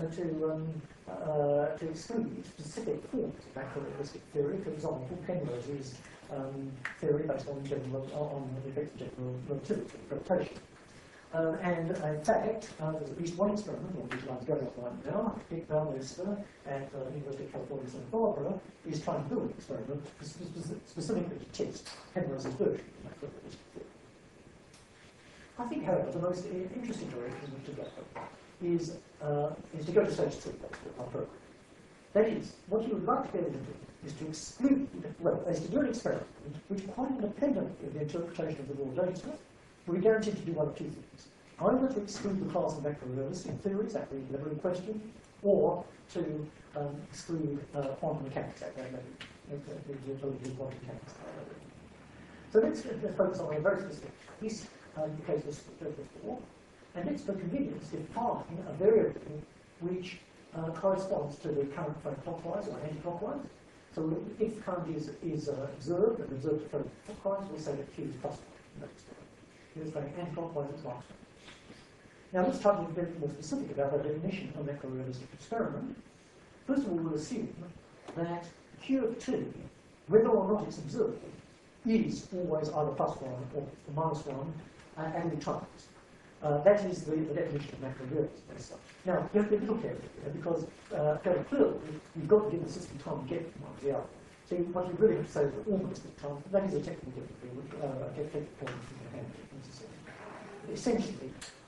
to exclude specific forms of macrorealistic theory. For example, Penrose's theory based on the effects of general relativity, gravitation. And in fact, there's at least one experiment on which lines going on right now. Dick Balmester at the University of California, Santa Barbara is trying to build an experiment specifically to test Penrose's version of macrorealistic theory. I think, however, the most interesting direction to go is to go to stage 2 of our program. That is, what you would like to be able to do is to exclude, is to do an experiment which, quite independently of the interpretation of the raw data, will be guaranteed to do one of 2 things. Either to exclude the class of macrorealistic theories, that would be the question, or to exclude quantum mechanics, the utility of quantum mechanics. So let's focus on a very specific case, the case before. And let's, for convenience, define a variable which corresponds to the current flowing clockwise or anti-clockwise. So if the current is observed and observed to flow clockwise, we'll say that Q is plus 1. If it's flowing anti-clockwise, it's minus 1. Now let's try to be a bit more specific about our definition of macrorealistic experiment. First of all, we'll assume that Q of T, whether or not it's observed, is always either plus 1 or minus 1 at any times. That is the definition of macrorealism as such. Now, you have to be a little careful here because very clearly you've got to give the system time to get from one to the other. So what you really have to say is that almost the time, that is a technical difficulty, which technical point you can handle necessarily. Essentially,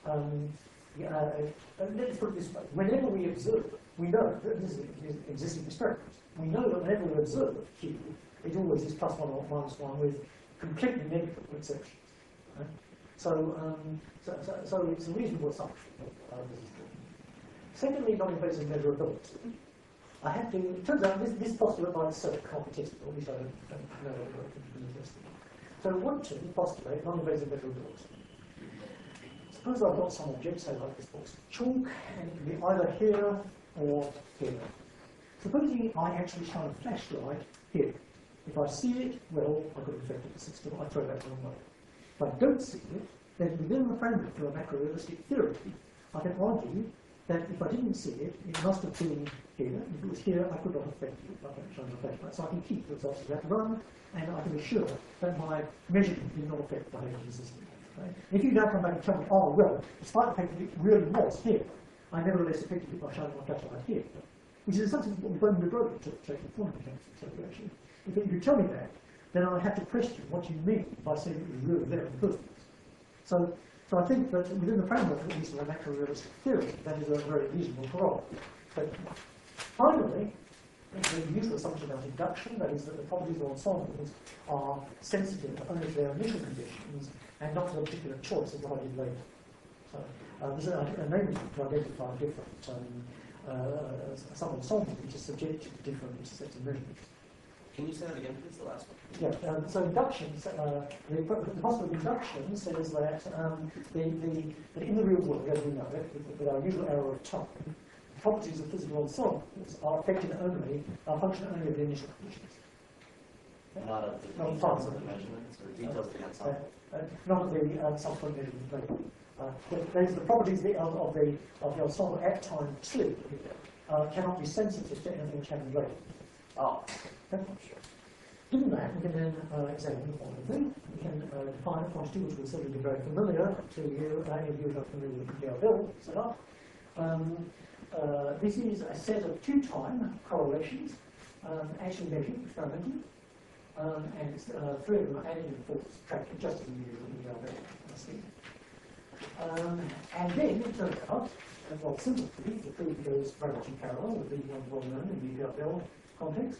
let's put it this way, whenever we observe, we know that this is an existing experiment. We know that whenever we observe Q, it always is plus 1 or minus 1 with completely negligible exceptions. Right? So it's a reasonable assumption that this is true. Secondly, non-invasive measurability. I have to, it turns out this postulate by itself can't be tested, or at least I don't know whether it can be tested. So I want to postulate non-invasive measurability. Suppose I've got some object, say like this box of chalk, and it can be either here or here. Supposing I actually shine a flashlight here. If I see it, well, I've got an effective system, I throw that one away. If I don't see it, then within the framework of a macrorealistic theory, I can argue that if I didn't see it, it must have been here. If it was here, I could not have affected it by shining the flashlight. So I can keep the results of that run, and I can be sure that my measurement did not affect the behavior of the system. Right? If you now come back and tell me, oh, well, despite the fact that it really was here, I nevertheless affected it by shining my flashlight here, which is something what we've only been interpretation of quantum mechanics, actually. If you tell me that, then I have to question what you mean by saying it was really there in the first place. So I think that within the framework at least of a macro-realistic theory, that is a very reasonable prerogative. But finally, the usual assumption about induction, that is that the properties of ensembles are sensitive only to their initial conditions and not to a particular choice of what I did later. So this enables you to identify different some ensembles which are subject to different sets of measurements. Can you say that again, please, the last one? Yeah, so induction, the possible induction says that that in the real world, as we know it, with our usual error of time, the properties of physical ensembles are function only of the initial conditions. Not of the Not details of the measurements or details of the ensemble? Not of the subsequent measurements later. The properties of the ensemble at time t cannot be sensitive to anything which happens later. Oh, Okay? Given that, we can then examine the following thing. We can define a quantity which will certainly be very familiar to you, any of you who are familiar with the DRL setup. This is a set of two-time correlations, actually measured experimentally, and it's, three of them are added and fourth subtracted, just as we use in the DRL. And then it turns out, well, simply, the proof goes very much in parallel with the one well known in the DRL context.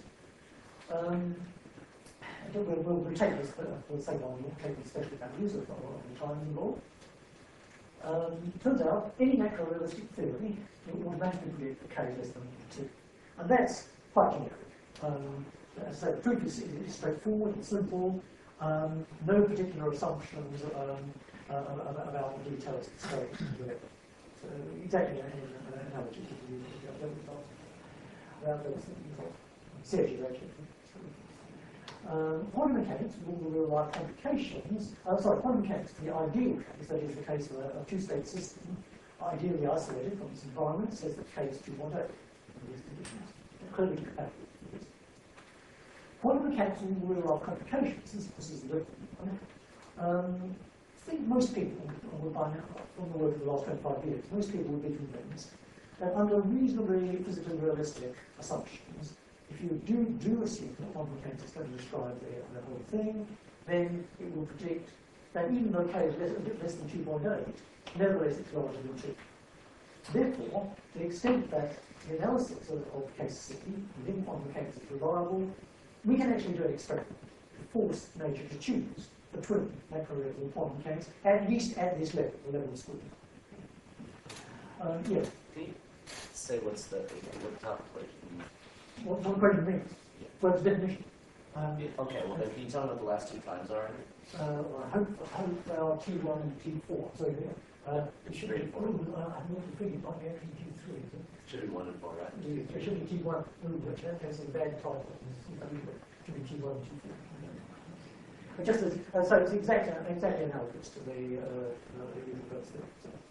We'll take this, we'll say, well, we'll take the special values of the time involved. Turns out, any macro-realistic theory will automatically predict the k less than 2. And that's quite generic. So the proof is straightforward, it's simple, no particular assumptions about the details of the state. So exactly an analogy to the results. Seriously, actually. Quantum mechanics will real-life complications. Quantum mechanics, the ideal case, that is the case of a two-state system, ideally isolated from its environment, says that k is 2.8 under these conditions. Clearly compatible with this. Quantum mechanics will real-life complications. This is the different one. I think most people, by now, from the work of the last 25 years, most people would be convinced that under reasonably physically realistic assumptions, if you do assume that quantum mechanics is going to describe the whole thing, then it will predict that even though k is less than 2.8, nevertheless it's larger than 2. Therefore, to the extent that the analysis of case C within quantum mechanics is reliable, we can actually do an experiment to force nature to choose between macro-realism and quantum mechanics, at least at this level, the level of scrutiny. Yeah. Can you say what top equation means? What equation means? Well, it's definition. Okay, well then can you tell me what the last two times are? I hope they are T1 and T4. So it should be, I'm not thinking it might be actually T3. Should be 1 and 4, right? It should be T1, which has a bad title. It should be T1 and T4. But just as, so it's exactly analogous to the usual first thing.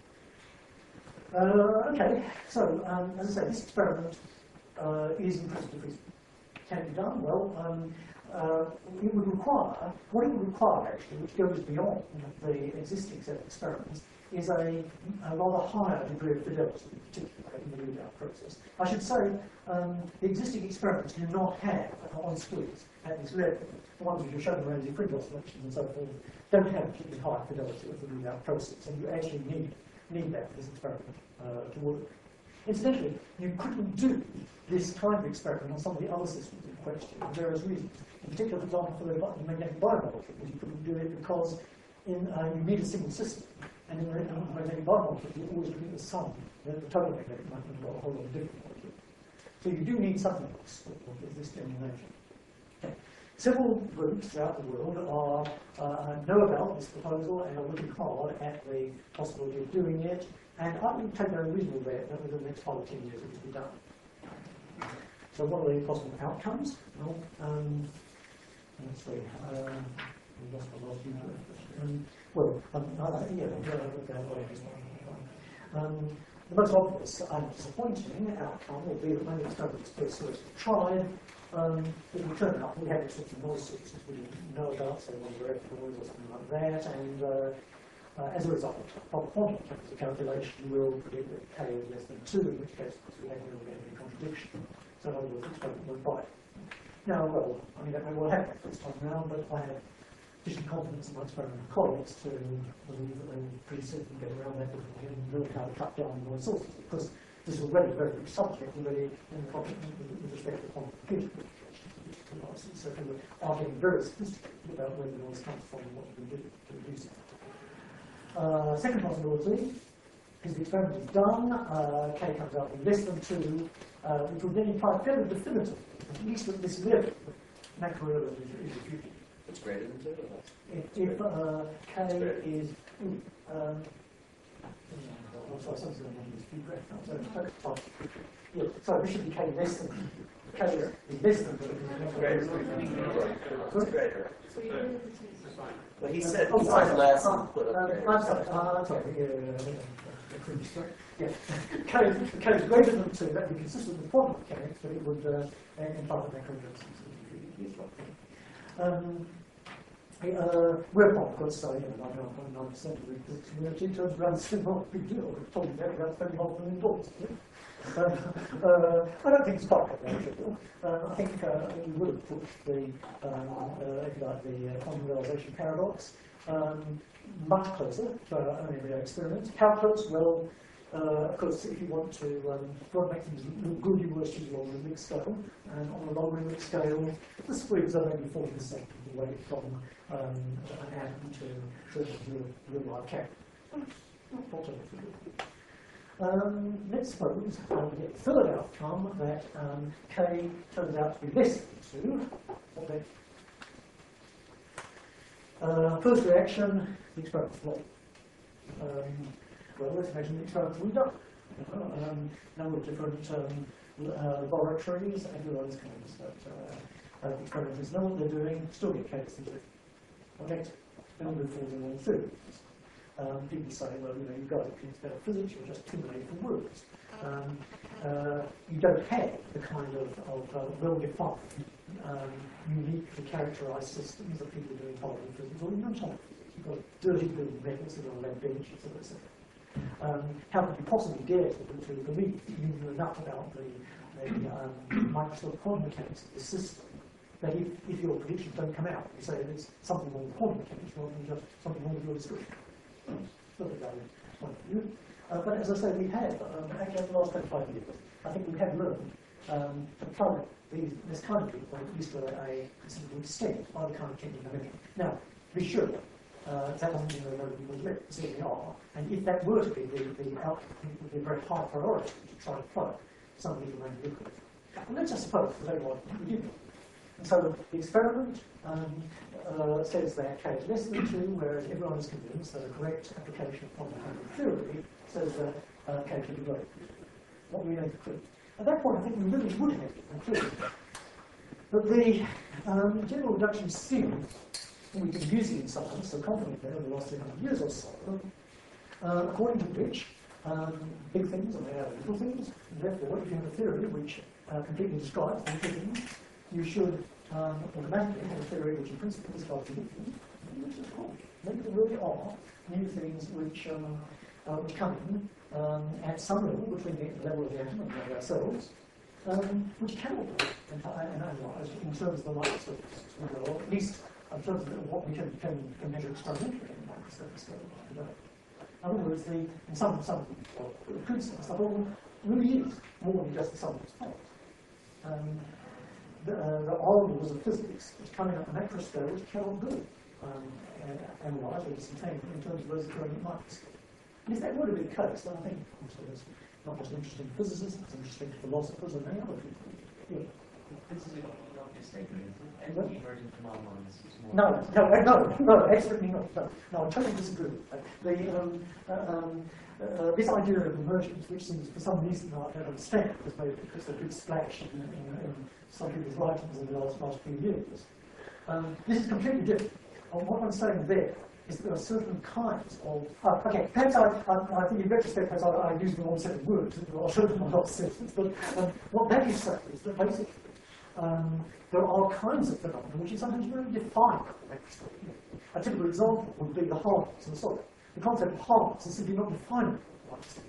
Okay, so as I say, this experiment is intrinsically feasible. Can it be done? Well, it would require, what it would require actually, which goes beyond the existing set of experiments, is a rather higher degree of fidelity, particularly in the readout process. I should say, the existing experiments do not have on squeeze at this level. The ones which are shown around the fringe oscillations and so forth don't have particularly high fidelity of the readout process, and you actually need that for this experiment to work. Incidentally, you couldn't do this kind of experiment on some of the other systems in question for various reasons. In particular, for example, for the magnetic biomolecules, you couldn't do it because you need a single system. And in the magnetic biomolecules, you're always looking at the sum, the total magnetic molecule, got a whole lot of different molecules. So you do need something else of this general nature. Okay. Several groups throughout the world know about this proposal and are looking hard at the possibility of doing it. And I would take a reasonable bet that within the next 5 or 10 years it will be done. So what are the possible outcomes? Well, let's see. I lost my last few the most obvious and disappointing outcome will be that many experiments first tried. It will turn out we have sorts of noise sources we didn't know about, say one direct noise or something like that, and as a result, proper quantum mechanical calculation will predict that k is less than 2, in which case, of course, we haven't really got any contradiction. So in other words, the experiment went right. Now, well, I mean, that may well happen this time round, but I have sufficient confidence in my experimental colleagues to believe that they will pretty certainly get around that difficulty and learn how to cut down noise sources, because this is already a very big subject, already in the project with respect to quantum computing. So people are getting very sophisticated about where the noise comes from and what you can do to reduce it. Second possibility is the experiment is done, K comes out with less than 2, which would then imply fairly definitively, at least at this level, macrorealism is refuted. It's greater than 2 or less? If K is... sorry, something's going on with this feedback now. Yeah, so this should be K less than... K is less than 2. Greater. So you're doing the 2. But he said Oh, sorry. less and put up greater. I'm sorry. Yeah. K is greater than 2. That would be consistent with quantum mechanics, but it would imply the macrorealism. Whereupon, of course, 99% of the community turns around and says, not a big deal. We've told you that about $25 million. I don't think it's quite that trivial. I think we would have put the, if you like, the quantum realization paradox much closer to our own everyday experience. How close? Well, of course, if you want to make things look good, you work use logarithmic scale, and on a logarithmic scale, the spreads are maybe 40% of the way from an atom to real life character. Not terribly good. Let's suppose we get the third outcome that K turns out to be less than 2. First reaction, the experiment's flawed. Well, let's imagine the experiments we've done. Number of different laboratories, and all those kinds that experimenters know what they're doing, still get K less than 2. Okay, then we'll move forward in all theories. People say, well, you guys are kids about physics, you're just too many for words. You don't have the kind of well-defined, uniquely characterised systems that people are doing following physics or even atomic physics. You've got dirty building methods that are on lab bench, etc. How could you possibly dare to believe that you knew enough about the microscopic quantum mechanics of the system that if your predictions don't come out, you say there's something wrong with quantum mechanics rather than just something wrong with your description. Not a valid point of view. But as I say, we have, actually over the last 25 years, I think we have learned to plug this kind of people, at least to a considerable extent, by the kind of technique I'm making. Now, be sure, that doesn't mean that nobody was left, certainly are. And if that were to be the outcome, it would be a very high priority to try to plug some of these remaining liquids. And let's just suppose, for everyone, we did. And so the experiment says that K is less than 2, whereas everyone is convinced that a correct application of quantum mechanical theory says that K should be greater. What we going to conclude? At that point, I think we really would have to conclude that the general reduction theory that we've been using in science so confidently over the last 300 years or so, according to which big things are made out of little things, and therefore, if you have a theory which completely describes little things, you should automatically have a theory which in principle describes new things. Which is wrong. Maybe there really are new things which come in at some level between the level of the atom and of ourselves, which cannot be analysed in terms of the microscopic scale, or at least in terms of what we can measure experimentally in the microscopic scale today. In other words, in some principle, stuff really is more than just the sum of its parts. The oracles of physics which come in at the macro scale which cannot be analysed or instantaneously in terms of those occurring at microscale. And if that were to be the case, then I think it's not just interesting to physicists, it's interesting to philosophers and many other people. Yeah. This is not mistaken. Any emergent phenomenon is more... No, absolutely not. No, I totally disagree with that. This idea of emergence, which seems for some reason I don't understand, because maybe because of a big splash in some people's writings in the last few years. This is completely different. What I'm saying there is that there are certain kinds of... okay, perhaps I think in retrospect, perhaps I used the wrong set of words, I'll show them my last sentence, but what that is saying is that basically there are kinds of phenomena which are sometimes very defined. A typical example would be the hardness and so on. The concept of hardness is simply not defined.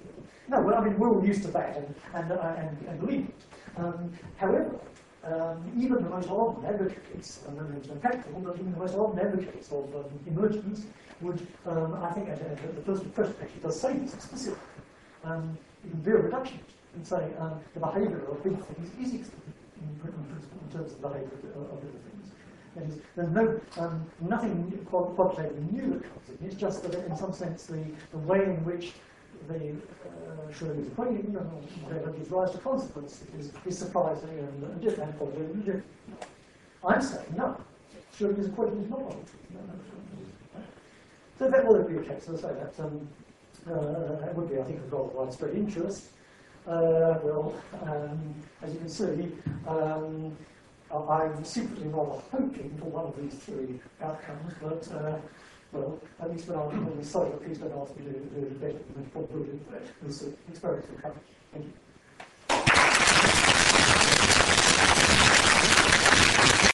No, well, I mean, we're all used to that and believe it. However, even the most ardent advocates, and then there's no practical, but even the most ardent advocates of emergence would, I think, the first impression actually does say this explicitly, even be a reductionist, and say the behaviour of big things is extinct in terms of the behaviour of little things. That is, there's nothing qualitatively new that comes in. It's just that, in some sense, the way in which the Schrödinger's equation, or whatever gives rise to consequence, is surprising and different. I'm saying no. Schrödinger's equation is not one. So that would be a case. As I say, that would be, I think, of rather widespread interest. As you can see, I'm secretly rather hoping for one of these three outcomes, but at least when I'm on the side, please don't ask me to do better than the probability of that. This experience will come. Thank you.